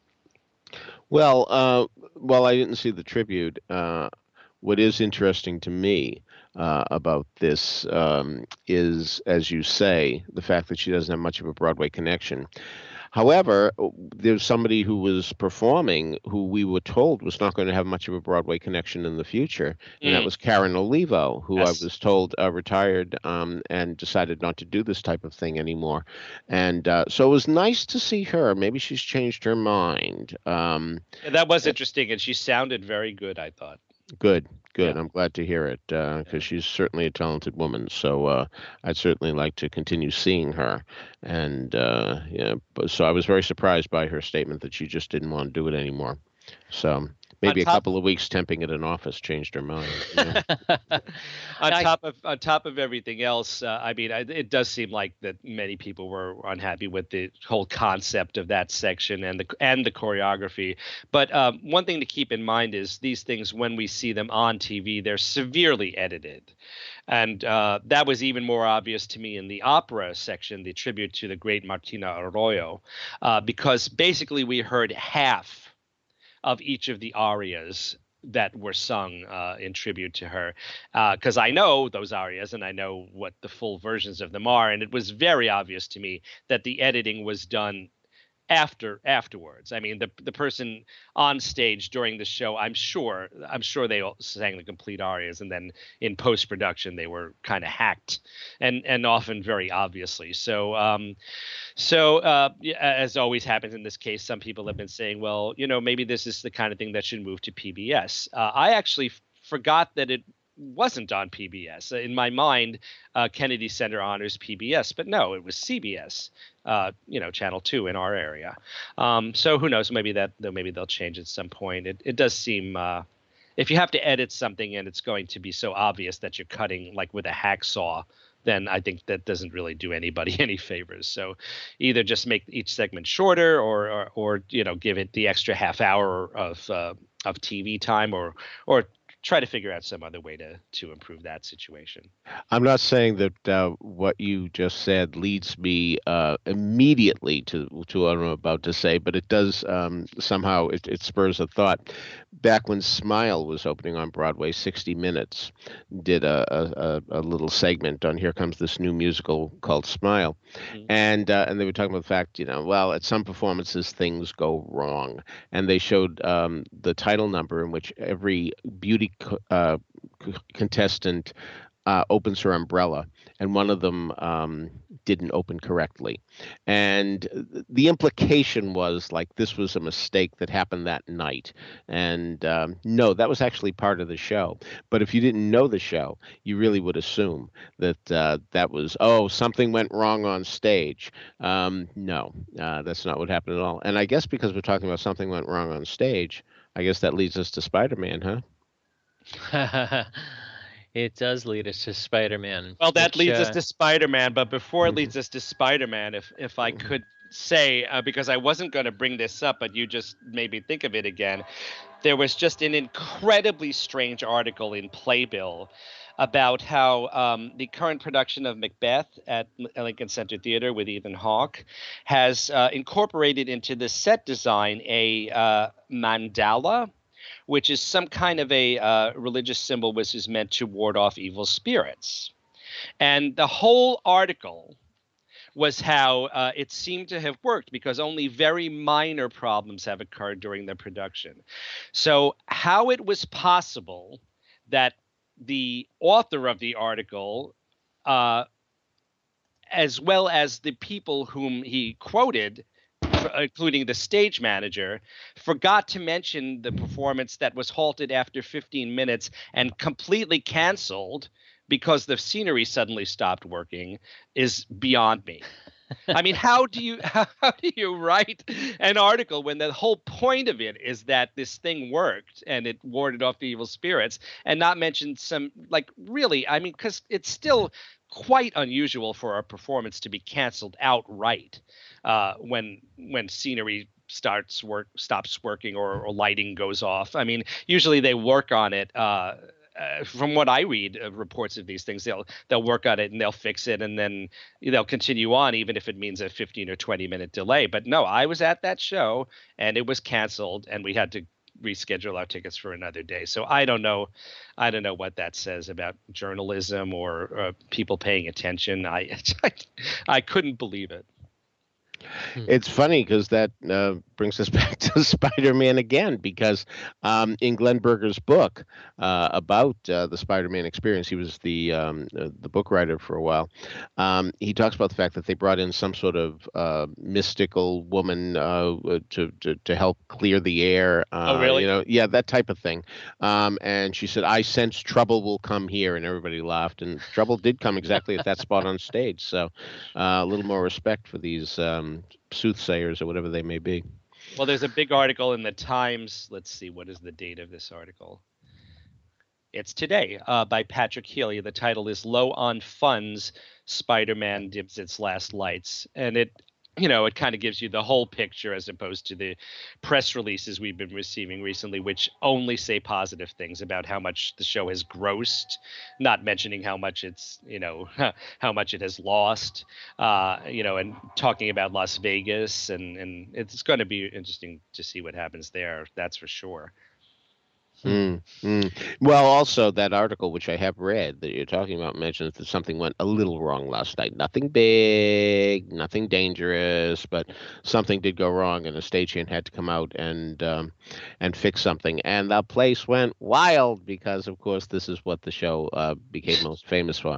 Well, while I didn't see the tribute, what is interesting to me about this is, as you say, the fact that she doesn't have much of a Broadway connection. However, there's somebody who was performing who we were told was not going to have much of a Broadway connection in the future, and that was Karen Olivo, who I was told retired and decided not to do this type of thing anymore. And so it was nice to see her. Maybe she's changed her mind. That was interesting, and she sounded very good, I thought. Good. Yeah. I'm glad to hear it because she's certainly a talented woman. So I'd certainly like to continue seeing her. And so I was very surprised by her statement that she just didn't want to do it anymore. So maybe a couple of weeks temping at an office changed her mind. On top of everything else, it does seem like that many people were unhappy with the whole concept of that section and the choreography. But one thing to keep in mind is these things, when we see them on TV, they're severely edited. And that was even more obvious to me in the opera section, the tribute to the great Martina Arroyo, because basically we heard half of each of the arias that were sung in tribute to her, because I know those arias and I know what the full versions of them are, and it was very obvious to me that the editing was done afterwards. I mean, the person on stage during the show, I'm sure they all sang the complete arias, and then in post production they were kind of hacked, and often very obviously. So as always happens in this case, some people have been saying, well, maybe this is the kind of thing that should move to PBS. I actually forgot that it wasn't on PBS. In my mind, Kennedy Center honors PBS, but no, it was CBS, Channel 2 in our area. So who knows? Maybe they'll change at some point. It does seem if you have to edit something and it's going to be so obvious that you're cutting like with a hacksaw, then I think that doesn't really do anybody any favors. So either just make each segment shorter or give it the extra half hour of TV time or try to figure out some other way to improve that situation. I'm not saying that what you just said leads me immediately to what I'm about to say, but it does somehow it spurs a thought. Back when Smile was opening on Broadway, 60 Minutes did a little segment on Here Comes This New Musical called Smile, and they were talking about the fact, well, at some performances things go wrong, and they showed the title number in which every beauty contestant opens her umbrella, and one of them didn't open correctly, and the implication was like this was a mistake that happened that night, and no, that was actually part of the show. But if you didn't know the show, you really would assume that that was, something went wrong on stage. No, that's not what happened at all. And I guess because we're talking about something went wrong on stage, I guess that leads us to Spider-Man, huh? It does lead us to Spider-Man. Well, that leads us to Spider-Man, but before it leads us to Spider-Man, if I could say, because I wasn't going to bring this up, but you just made me think of it again, there was just an incredibly strange article in Playbill about how the current production of Macbeth at Lincoln Center Theater with Ethan Hawke has incorporated into the set design a mandala, which is some kind of a religious symbol which is meant to ward off evil spirits. And the whole article was how it seemed to have worked because only very minor problems have occurred during the production. So how it was possible that the author of the article, as well as the people whom he quoted, including the stage manager, forgot to mention the performance that was halted after 15 minutes and completely canceled because the scenery suddenly stopped working is beyond me. I mean, how do you write an article when the whole point of it is that this thing worked and it warded off the evil spirits, and not mention some, like, really, I mean, because it's still quite unusual for a performance to be canceled outright when scenery stops working or lighting goes off. I mean, usually they work on it. From what I read reports of these things, they'll work on it and they'll fix it, and then they'll continue on even if it means a 15 or 20 minute delay. But no, I was at that show and it was canceled and we had to reschedule our tickets for another day. So I don't know what that says about journalism or people paying attention. I couldn't believe it. It's funny because that brings us back to Spider-Man again, because in Glenn Berger's book about the Spider-Man experience, he was the book writer for a while. He talks about the fact that they brought in some sort of mystical woman to help clear the air. Oh, really? Yeah, that type of thing. And she said, "I sense trouble will come here," and everybody laughed. And trouble did come exactly at that spot on stage. So a little more respect for these soothsayers or whatever they may be. Well, there's a big article in the Times. Let's see, what is the date of this article? It's today, by Patrick Healy. The title is "Low on Funds, Spider-Man Dims Its Last Lights." And it kind of gives you the whole picture as opposed to the press releases we've been receiving recently, which only say positive things about how much the show has grossed, not mentioning how much it's, how much it has lost, and talking about Las Vegas. And it's going to be interesting to see what happens there. That's for sure. Well, also that article, which I have read that you're talking about, mentions that something went a little wrong last night. Nothing big, nothing dangerous, but something did go wrong, and a stagehand had to come out and fix something. And the place went wild because, of course, this is what the show became most famous for.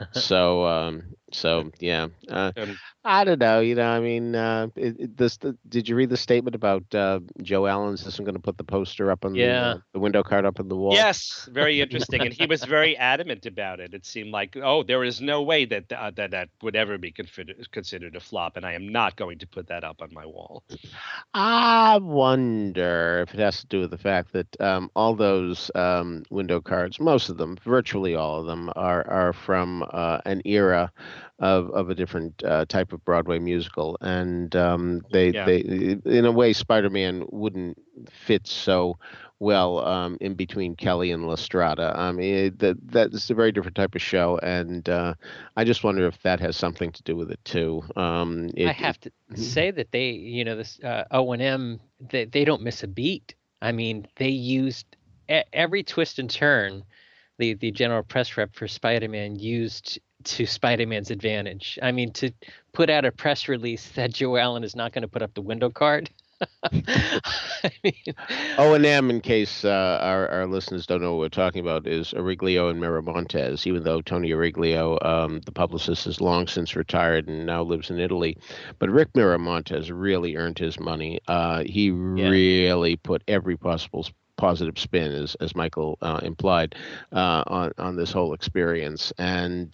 So yeah. I don't know. I mean, did you read the statement about Joe Allen's isn't going to put the poster up on the window card up on the wall? Yes, very interesting, and he was very adamant about it. It seemed like, there is no way that would ever be considered a flop, and I am not going to put that up on my wall. I wonder if it has to do with the fact that all those window cards, most of them, virtually all of them, are from an era of a different type of Broadway musical, and they in a way Spider-Man wouldn't fit so well in between Kelly and La Strada. I mean, that's a very different type of show, and I just wonder if that has something to do with it too. I have to say that they, this O&M, they don't miss a beat. I mean, they used every twist and turn. The general press rep for Spider-Man used to Spider-Man's advantage. I mean, to put out a press release that Joe Allen is not going to put up the window card. I mean, O&M, in case our listeners don't know what we're talking about, is Origlio and Miramontes. Even though Tony Origlio, the publicist, has long since retired and now lives in Italy, but Rick Miramontes really earned his money. He really put every possible positive spin, as Michael implied, on this whole experience. And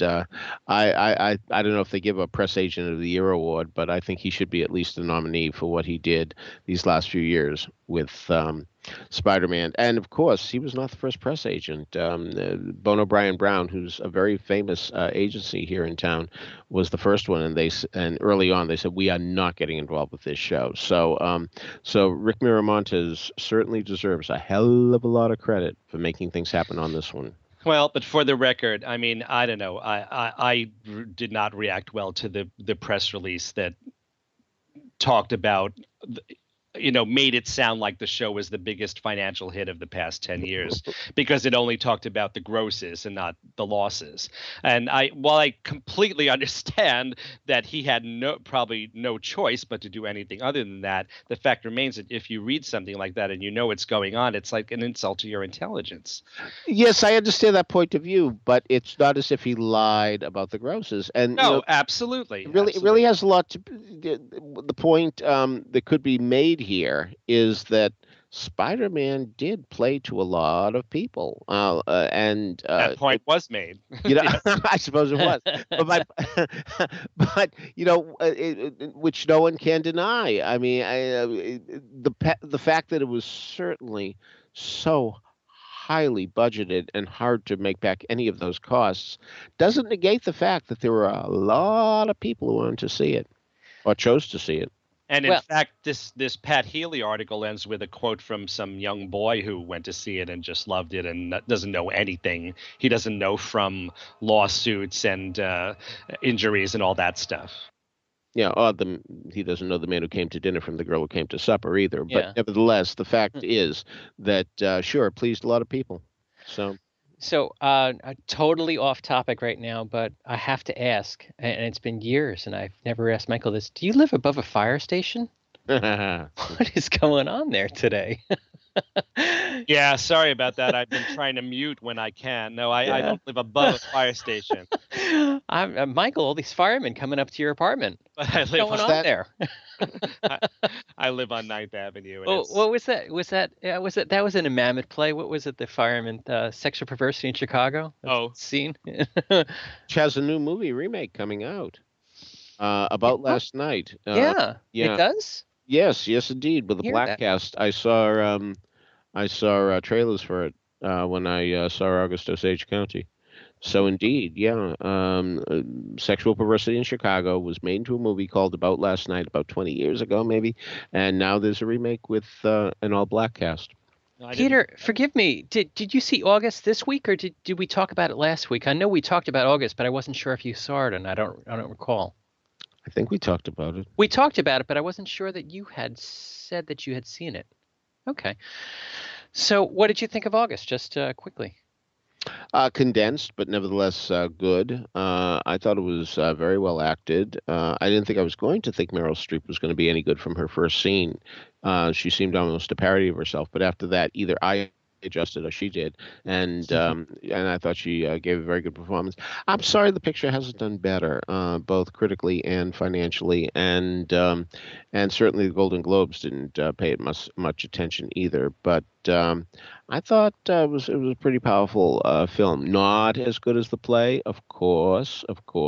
I don't know if they give a Press Agent of the Year award, but I think he should be at least a nominee for what he did these last few years with Spider-Man. And of course, he was not the first press agent. Bono Bryan Brown, who's a very famous agency here in town, was the first one. And early on, they said, we are not getting involved with this show. So Rick Miramontes certainly deserves a hell of a lot of credit for making things happen on this one. Well, but for the record, I mean, I don't know. I did not react well to the press release that talked about, made it sound like the show was the biggest financial hit of the past 10 years because it only talked about the grosses and not the losses. And while I completely understand that he had probably no choice but to do anything other than that, the fact remains that if you read something like that and you know what's going on, it's like an insult to your intelligence. Yes, I understand that point of view, but it's not as if he lied about the grosses. And no, absolutely. It really has a lot to the point that could be made here is that Spider-Man did play to a lot of people, and that point was made. I suppose it was, but which no one can deny. I mean, the fact that it was certainly so highly budgeted and hard to make back any of those costs doesn't negate the fact that there were a lot of people who wanted to see it or chose to see it. And in fact, this Pat Healy article ends with a quote from some young boy who went to see it and just loved it and doesn't know anything. He doesn't know from lawsuits and injuries and all that stuff. Yeah, he doesn't know the man who came to dinner from the girl who came to supper either. But nevertheless, the fact is that, sure, pleased a lot of people. So totally off topic right now, but I have to ask, and it's been years, and I've never asked Michael this. Do you live above a fire station? What is going on there today? Yeah, sorry about that. I've been trying to mute when I can. No, I don't live above a fire station. I'm Michael, all these firemen coming up to your apartment. What's going on there? I live on 9th Avenue. What was that? That was an Mammoth play. What was it? The fireman, Sexual Perversity in Chicago? Scene. Which has a new movie remake coming out about last night. It does? Yes, indeed. With the black cast. I saw trailers for it when I saw August Osage County. So indeed, Sexual Perversity in Chicago was made into a movie called About Last Night about 20 years ago, maybe. And now there's a remake with an all-black cast. Peter, forgive me. Did you see August this week, or did we talk about it last week? I know we talked about August, but I wasn't sure if you saw it, and I don't recall. I think we talked about it. We talked about it, but I wasn't sure that you had said that you had seen it. Okay. So, what did you think of August? Just quickly. Condensed, but nevertheless good. I thought it was very well acted. I didn't think I was going to think Meryl Streep was going to be any good from her first scene. She seemed almost a parody of herself. But after that, either I adjusted or she did, and I thought she gave a very good performance. I'm sorry the picture hasn't done better, both critically and financially, and certainly the Golden Globes didn't pay it much attention either. But I thought it was a pretty powerful film. Not as good as the play, of course,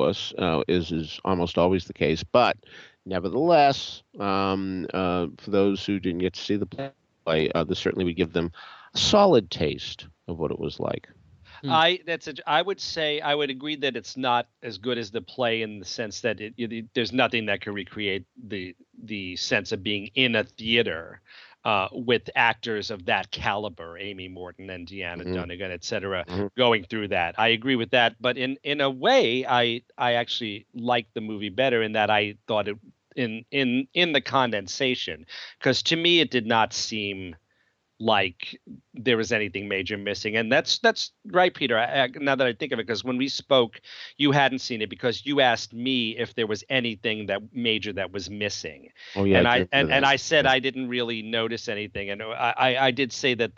is almost always the case. But nevertheless, for those who didn't get to see the play, this certainly would give them a solid taste of what it was like. I would say I would agree that it's not as good as the play in the sense that there's nothing that can recreate the sense of being in a theater with actors of that caliber, Amy Morton and Deanna Dunnigan, et cetera, going through that. I agree with that. But in a way, I actually liked the movie better in that I thought it in the condensation, because to me it did not seem like there was anything major missing. And that's right, Peter. Now that I think of it, because when we spoke, you hadn't seen it because you asked me if there was anything that major that was missing. Oh yeah. And I said I didn't really notice anything. And I did say that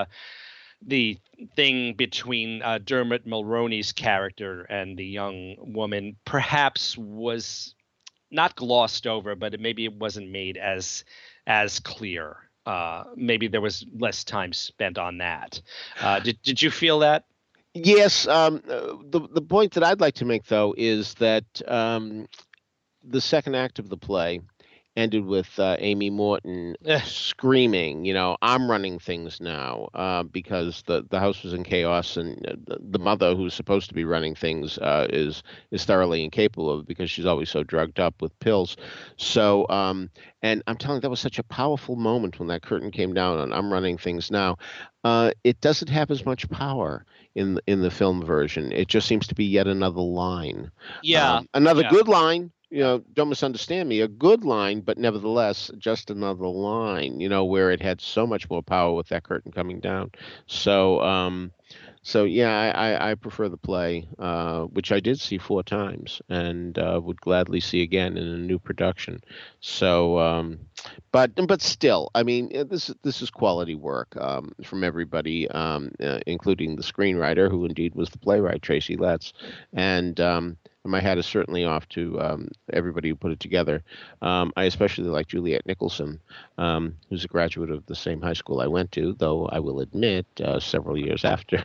the thing between Dermot Mulroney's character and the young woman perhaps was not glossed over, but maybe it wasn't made as clear. Maybe there was less time spent on that. Did you feel that? Yes. The point that I'd like to make, though, is that the second act of the play ended with Amy Morton screaming, I'm running things now, because the house was in chaos, and the mother, who's supposed to be running things, is thoroughly incapable of it because she's always so drugged up with pills. So, and I'm telling you, that was such a powerful moment when that curtain came down on I'm running things now. It doesn't have as much power in the film version. It just seems to be yet another line. Yeah. Another good line. Don't misunderstand me, a good line, but nevertheless, just another line, where it had so much more power with that curtain coming down. So yeah, I prefer the play, which I did see 4 times and would gladly see again in a new production. So, but still, I mean, this is quality work from everybody, including the screenwriter, who indeed was the playwright, Tracy Letts, and my hat is certainly off to everybody who put it together. I especially like Juliet Nicholson, who's a graduate of the same high school I went to, though I will admit several years after.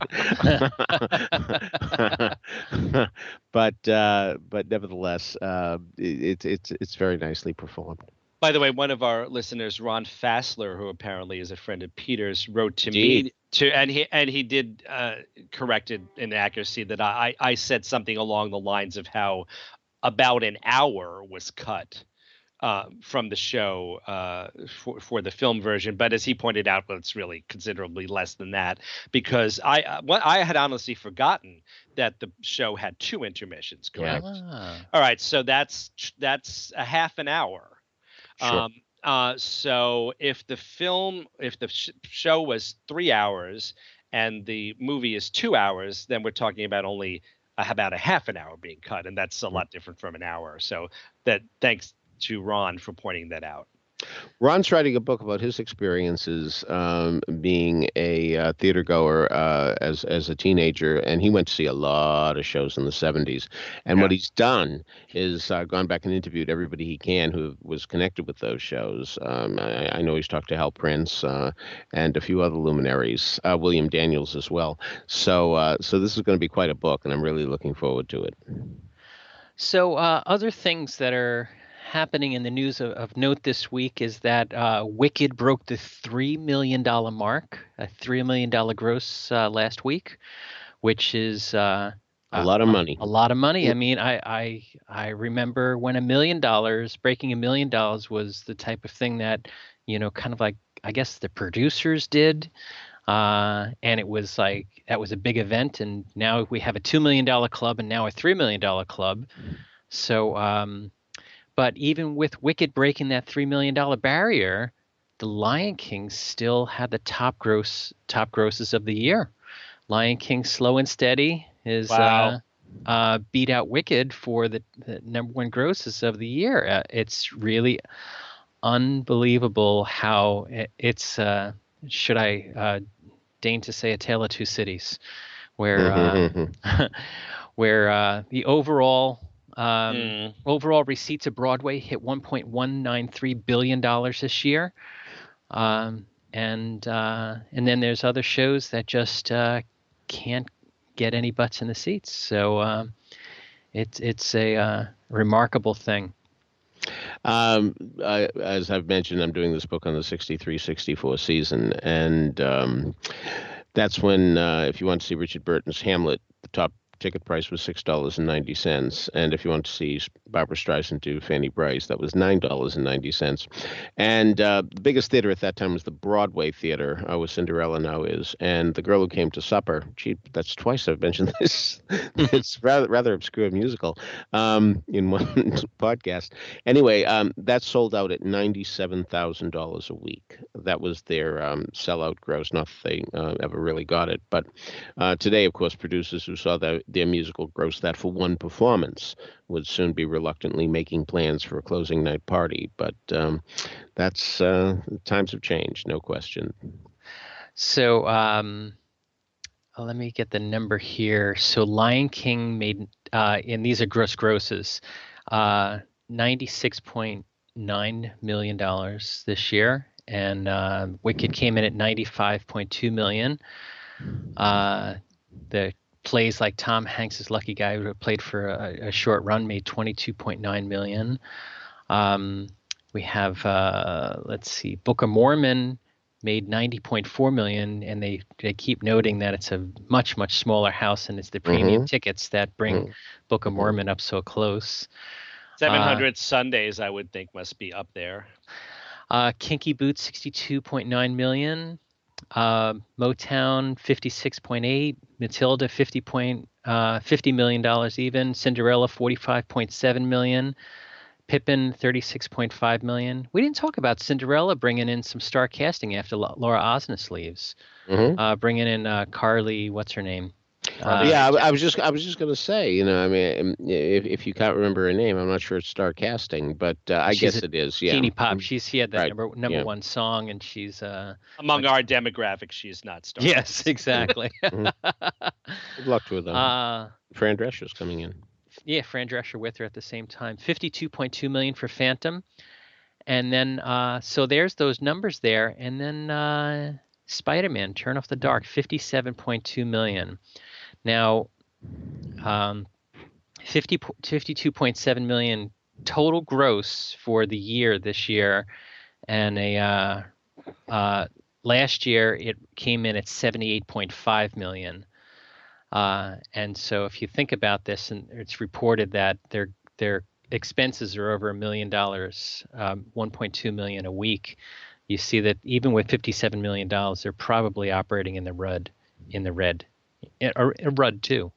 But nevertheless, it's very nicely performed. By the way, one of our listeners, Ron Fassler, who apparently is a friend of Peter's, wrote to me and he did correct it in accuracy that I said something along the lines of how about an hour was cut from the show for the film version. But as he pointed out, well, it's really considerably less than that, because I had honestly forgotten that the show had 2 intermissions. Correct. Yeah. All right, so that's a half an hour. Sure. So if the show was 3 hours and the movie is 2 hours, then we're talking about only about a half an hour being cut, and that's a lot different from an hour. So thanks to Ron for pointing that out. Ron's writing a book about his experiences being a theater goer as a teenager, and he went to see a lot of shows in the 70s. And what he's done is gone back and interviewed everybody he can who was connected with those shows. I know he's talked to Hal Prince and a few other luminaries, William Daniels as well. So this is going to be quite a book, and I'm really looking forward to it. So other things that are happening in the news of note this week is that Wicked broke the $3 million mark, a $3 million gross last week, which is a lot of money. A lot of money. I mean, I remember when breaking $1 million was the type of thing that, kind of like, I guess the producers did. And it was like, that was a big event. And now we have a $2 million club and now a $3 million club. So, but even with Wicked breaking that $3 million barrier, the Lion King still had the top grosses of the year. Lion King, Slow and Steady, is beat out Wicked for the number one grosses of the year. It's really unbelievable how it's. Should I deign to say, a tale of two cities, where where the overall receipts of Broadway hit $1.193 billion this year, and then there's other shows that just can't get any butts in the seats. So it's a remarkable thing. As I've mentioned, I'm doing this book on the 63-64 season, and that's when, if you want to see Richard Burton's Hamlet, the top ticket price was $6.90, and if you want to see Barbra Streisand do Fanny Brice, that was $9.90. And the biggest theater at that time was the Broadway Theater, where Cinderella now is. And The Girl Who Came to Supper, that's twice I've mentioned this. It's rather obscure musical in one podcast. Anyway, that sold out at $97,000 a week. That was their sellout gross. Not that they ever really got it, but today, of course, producers who saw their musical gross that for one performance would soon be reluctantly making plans for a closing night party. But that's times have changed, no question. So let me get the number here. So Lion King made, and these are grosses, $96.9 million this year, and Wicked came in at $95.2 million. The plays like Tom Hanks's Lucky Guy, who played for a short run, made $22.9 million. We have, let's see, Book of Mormon made $90.4 million, and they keep noting that it's a much, much smaller house, and it's the premium tickets that bring Book of Mormon up so close. 700 Sundays, I would think, must be up there. Kinky Boots, $62.9 million. Motown, 56.8. Matilda, $50 million even. Cinderella, $45.7 million. Pippin, $36.5 million. We didn't talk about Cinderella bringing in some star casting after Laura Osnes leaves. Bringing in Carly, what's her name? I was just going to say, I mean, if you can't remember her name, I'm not sure it's star casting, but I guess it is. Yeah, Teeny Pop. She had that number one song, and she's among our demographic. She's not star. Yes, exactly. Good luck to her though. Fran Drescher's coming in. Yeah, Fran Drescher with her at the same time. $52.2 million for Phantom, and then so there's those numbers there, and then Spider-Man: Turn Off the Dark, $57.2 million. Now, 52.7 million total gross for the year this year, and last year it came in at 78.5 million. And so, if you think about this, and it's reported that their expenses are over $1 million, 1.2 million a week. You see that even with $57 million, they're probably operating in the red. Or Rudd too.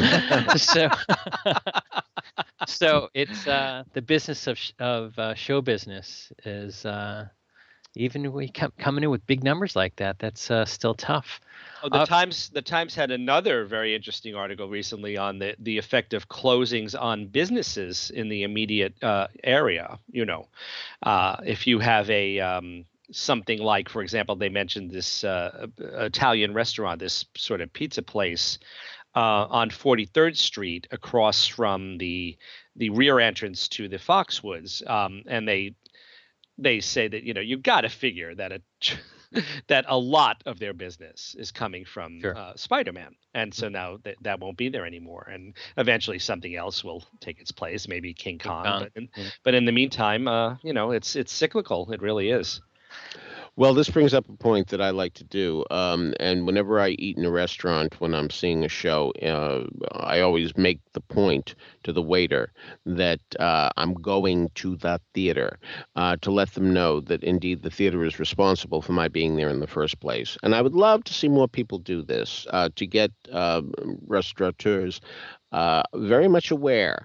So it's the business of show business is even when we coming in with big numbers like that, that's still tough. Oh, the Times had another very interesting article recently on the effect of closings on businesses in the immediate area. If you have a something like, for example, they mentioned this Italian restaurant, this sort of pizza place on 43rd Street across from the rear entrance to the Foxwoods. And they say that, you've got to figure that that a lot of their business is coming from Spider-Man. And so now that won't be there anymore. And eventually something else will take its place, maybe King Kong. But in the meantime, it's cyclical. It really is. Well, this brings up a point that I like to do. And whenever I eat in a restaurant, when I'm seeing a show, I always make the point to the waiter that I'm going to the theater to let them know that indeed the theater is responsible for my being there in the first place. And I would love to see more people do this, to get restaurateurs very much aware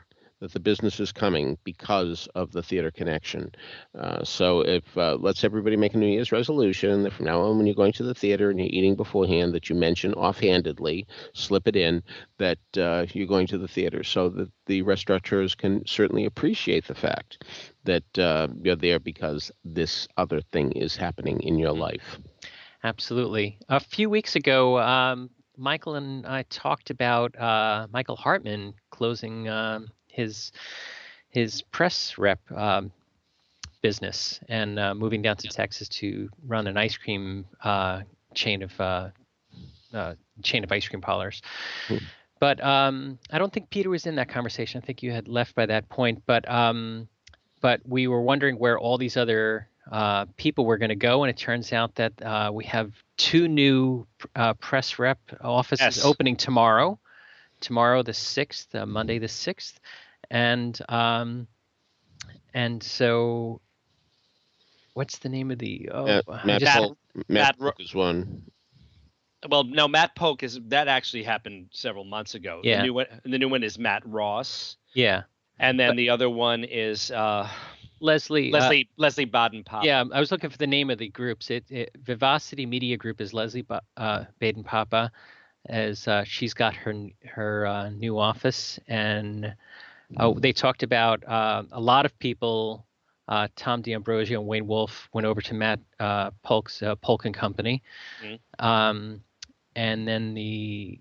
that the business is coming because of the theater connection. So if let's everybody make a New Year's resolution that from now on, when you're going to the theater and you're eating beforehand, that you mention offhandedly, slip it in, that you're going to the theater, so that the restaurateurs can certainly appreciate the fact that you're there because this other thing is happening in your life. Absolutely. A few weeks ago, Michael and I talked about Michael Hartman closing his press rep business and moving down to Texas to run an ice cream chain of ice cream parlors. But I don't think Peter was in that conversation. I think you had left by that point. But we were wondering where all these other people were going to go, and it turns out that we have 2 new press rep offices opening tomorrow the 6th, Monday the 6th, and so what's the name of the Matt Polk is one. Well, no, Matt Polk that actually happened several months ago. Yeah. The new one is Matt Ross. Yeah. And then the other one is Leslie Baden-Papa. Yeah, I was looking for the name of the groups. Vivacity Media Group is Leslie Baden-Papa, as she's got her new office, and they talked about a lot of people. Tom D'Ambrosio and Wayne Wolf went over to Matt Polk's Polk and Company, and then the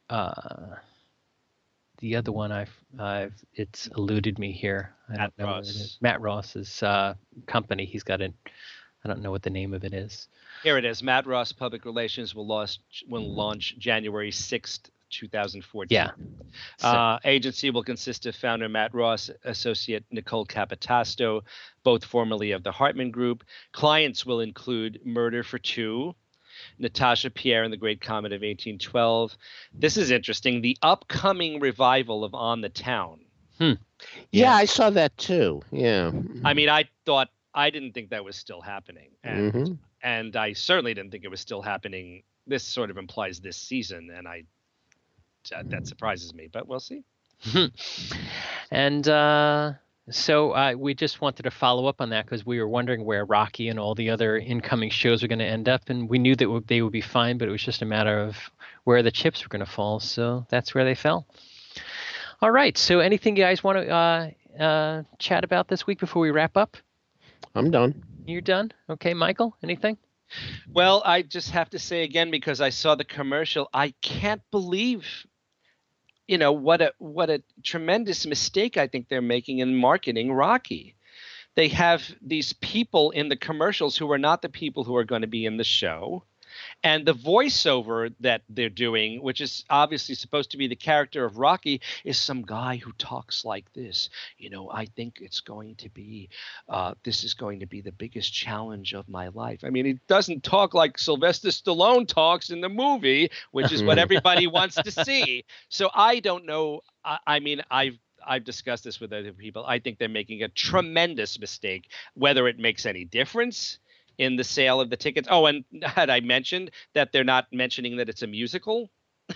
other one it's eluded me here. I don't know what it is. Matt Ross's company. He's got I don't know what the name of it is. Here it is. Matt Ross Public Relations will launch January 6th, 2014. Yeah. Agency will consist of founder Matt Ross, associate Nicole Capitasto, both formerly of the Hartman Group. Clients will include Murder for Two, Natasha Pierre and the Great Comet of 1812. This is interesting. The upcoming revival of On the Town. Yeah, I saw that too. Yeah. I mean, I didn't think that was still happening. And I certainly didn't think it was still happening. This sort of implies this season, and that surprises me, but we'll see. And so we just wanted to follow up on that because we were wondering where Rocky and all the other incoming shows are going to end up, and we knew that they would be fine, but it was just a matter of where the chips were going to fall, so that's where they fell. All right, so anything you guys want to chat about this week before we wrap up? I'm done. You're done? Okay, Michael, anything? Well, I just have to say again, because I saw the commercial, I can't believe what a tremendous mistake I think they're making in marketing Rocky. They have these people in the commercials who are not the people who are going to be in the show. And the voiceover that they're doing, which is obviously supposed to be the character of Rocky, is some guy who talks like this. I think it's going to be, this is going to be the biggest challenge of my life. I mean, he doesn't talk like Sylvester Stallone talks in the movie, which is what everybody wants to see. So I don't know. I mean, I've discussed this with other people. I think they're making a tremendous mistake. Whether it makes any difference in the sale of the tickets. Oh, and had I mentioned that they're not mentioning that it's a musical?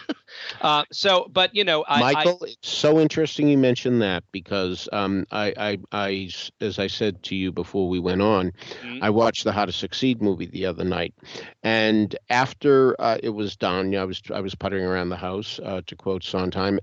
Michael, it's so interesting you mentioned that because I as I said to you before we went on, I watched the How to Succeed movie the other night, and after it was done, I was puttering around the house, to quote Sondheim,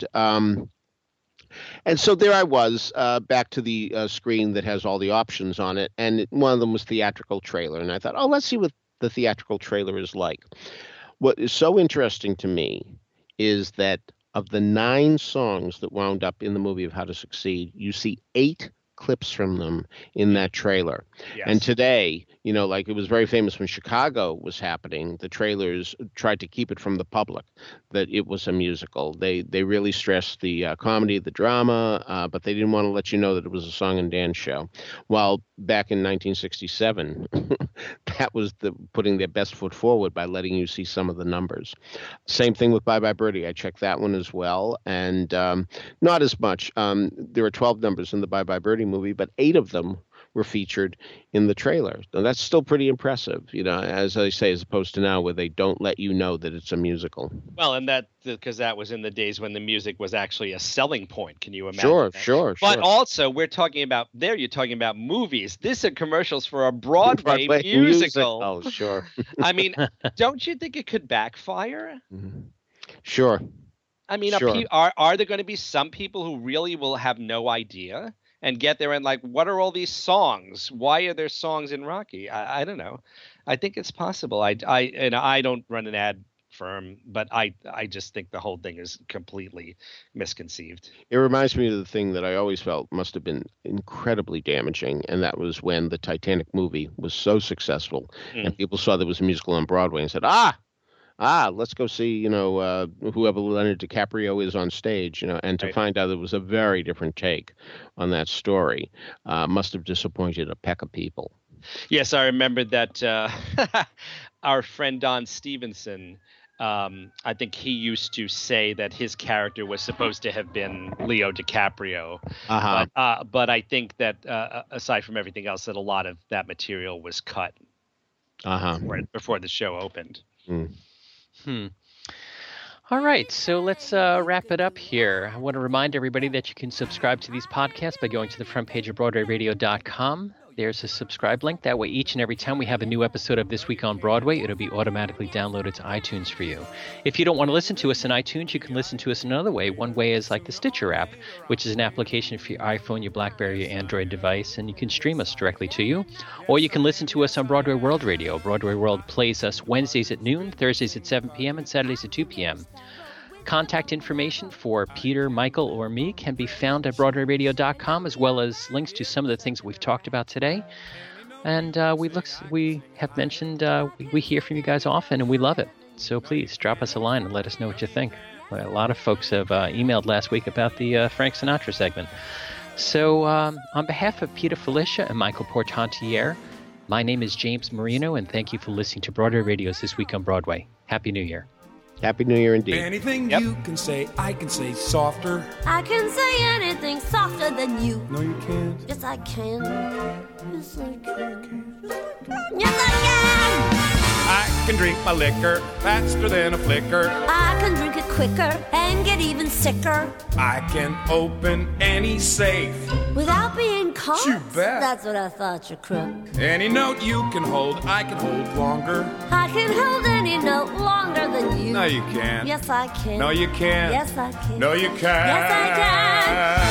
and so there I was, back to the screen that has all the options on it, and one of them was theatrical trailer, and I thought, oh, let's see what the theatrical trailer is like. What is so interesting to me is that of the 9 songs that wound up in the movie of How to Succeed, you see 8 clips from them in that trailer. Yes. And today, like it was very famous when Chicago was happening, the trailers tried to keep it from the public that it was a musical. They really stressed the comedy, the drama, but they didn't want to let you know that it was a song and dance show. While back in 1967, that was putting their best foot forward by letting you see some of the numbers. Same thing with Bye Bye Birdie. I checked that one as well, and not as much. There are 12 numbers in the Bye Bye Birdie movie, but 8 of them were featured in the trailer. And that's still pretty impressive, as I say, as opposed to now where they don't let you know that it's a musical. Well, and because that was in the days when the music was actually a selling point. Can you imagine? Sure. But also, you're talking about movies. This are commercials for a Broadway musical. Oh, sure. I mean, don't you think it could backfire? Mm-hmm. Sure. I mean, are there going to be some people who really will have no idea and get there and what are all these songs? Why are there songs in Rocky? I don't know. I think it's possible. I don't run an ad firm, but I just think the whole thing is completely misconceived. It reminds me of the thing that I always felt must have been incredibly damaging, and that was when the Titanic movie was so successful and people saw there was a musical on Broadway and said, let's go see, whoever Leonardo DiCaprio is on stage, and to find out it was a very different take on that story must have disappointed a peck of people. Yes, I remember that our friend Don Stevenson, I think he used to say that his character was supposed to have been Leo DiCaprio. But I think that aside from everything else, that a lot of that material was cut before the show opened. All right, so let's wrap it up here. I want to remind everybody that you can subscribe to these podcasts by going to the front page of BroadwayRadio.com. There's a subscribe link. That way, each and every time we have a new episode of This Week on Broadway, it'll be automatically downloaded to iTunes for you. If you don't want to listen to us in iTunes, you can listen to us another way. One way is like the Stitcher app, which is an application for your iPhone, your BlackBerry, your Android device, and you can stream us directly to you. Or you can listen to us on Broadway World Radio. Broadway World plays us Wednesdays at noon, Thursdays at 7 p.m., and Saturdays at 2 p.m. Contact information for Peter, Michael, or me can be found at BroadwayRadio.com, as well as links to some of the things we've talked about today. And we have mentioned we hear from you guys often, and we love it. So please drop us a line and let us know what you think. A lot of folks have emailed last week about the Frank Sinatra segment. So on behalf of Peter Filichia and Michael Portantiere, my name is James Marino, and thank you for listening to Broadway Radio's This Week on Broadway. Happy New Year. Happy New Year indeed. Anything you can say, I can say softer. I can say anything softer than you. No, you can't. Yes, I can. Yes, I can. Yes, I can. I can drink my liquor faster than a flicker. I can drink it quicker and get even sicker. I can open any safe without being caught. You bet. That's what I thought, you crook. Any note you can hold, I can hold longer. I can hold any note longer than you. No, you can't. Yes, I can. No, you can't. Yes, I can. No, you can't. Yes, I can.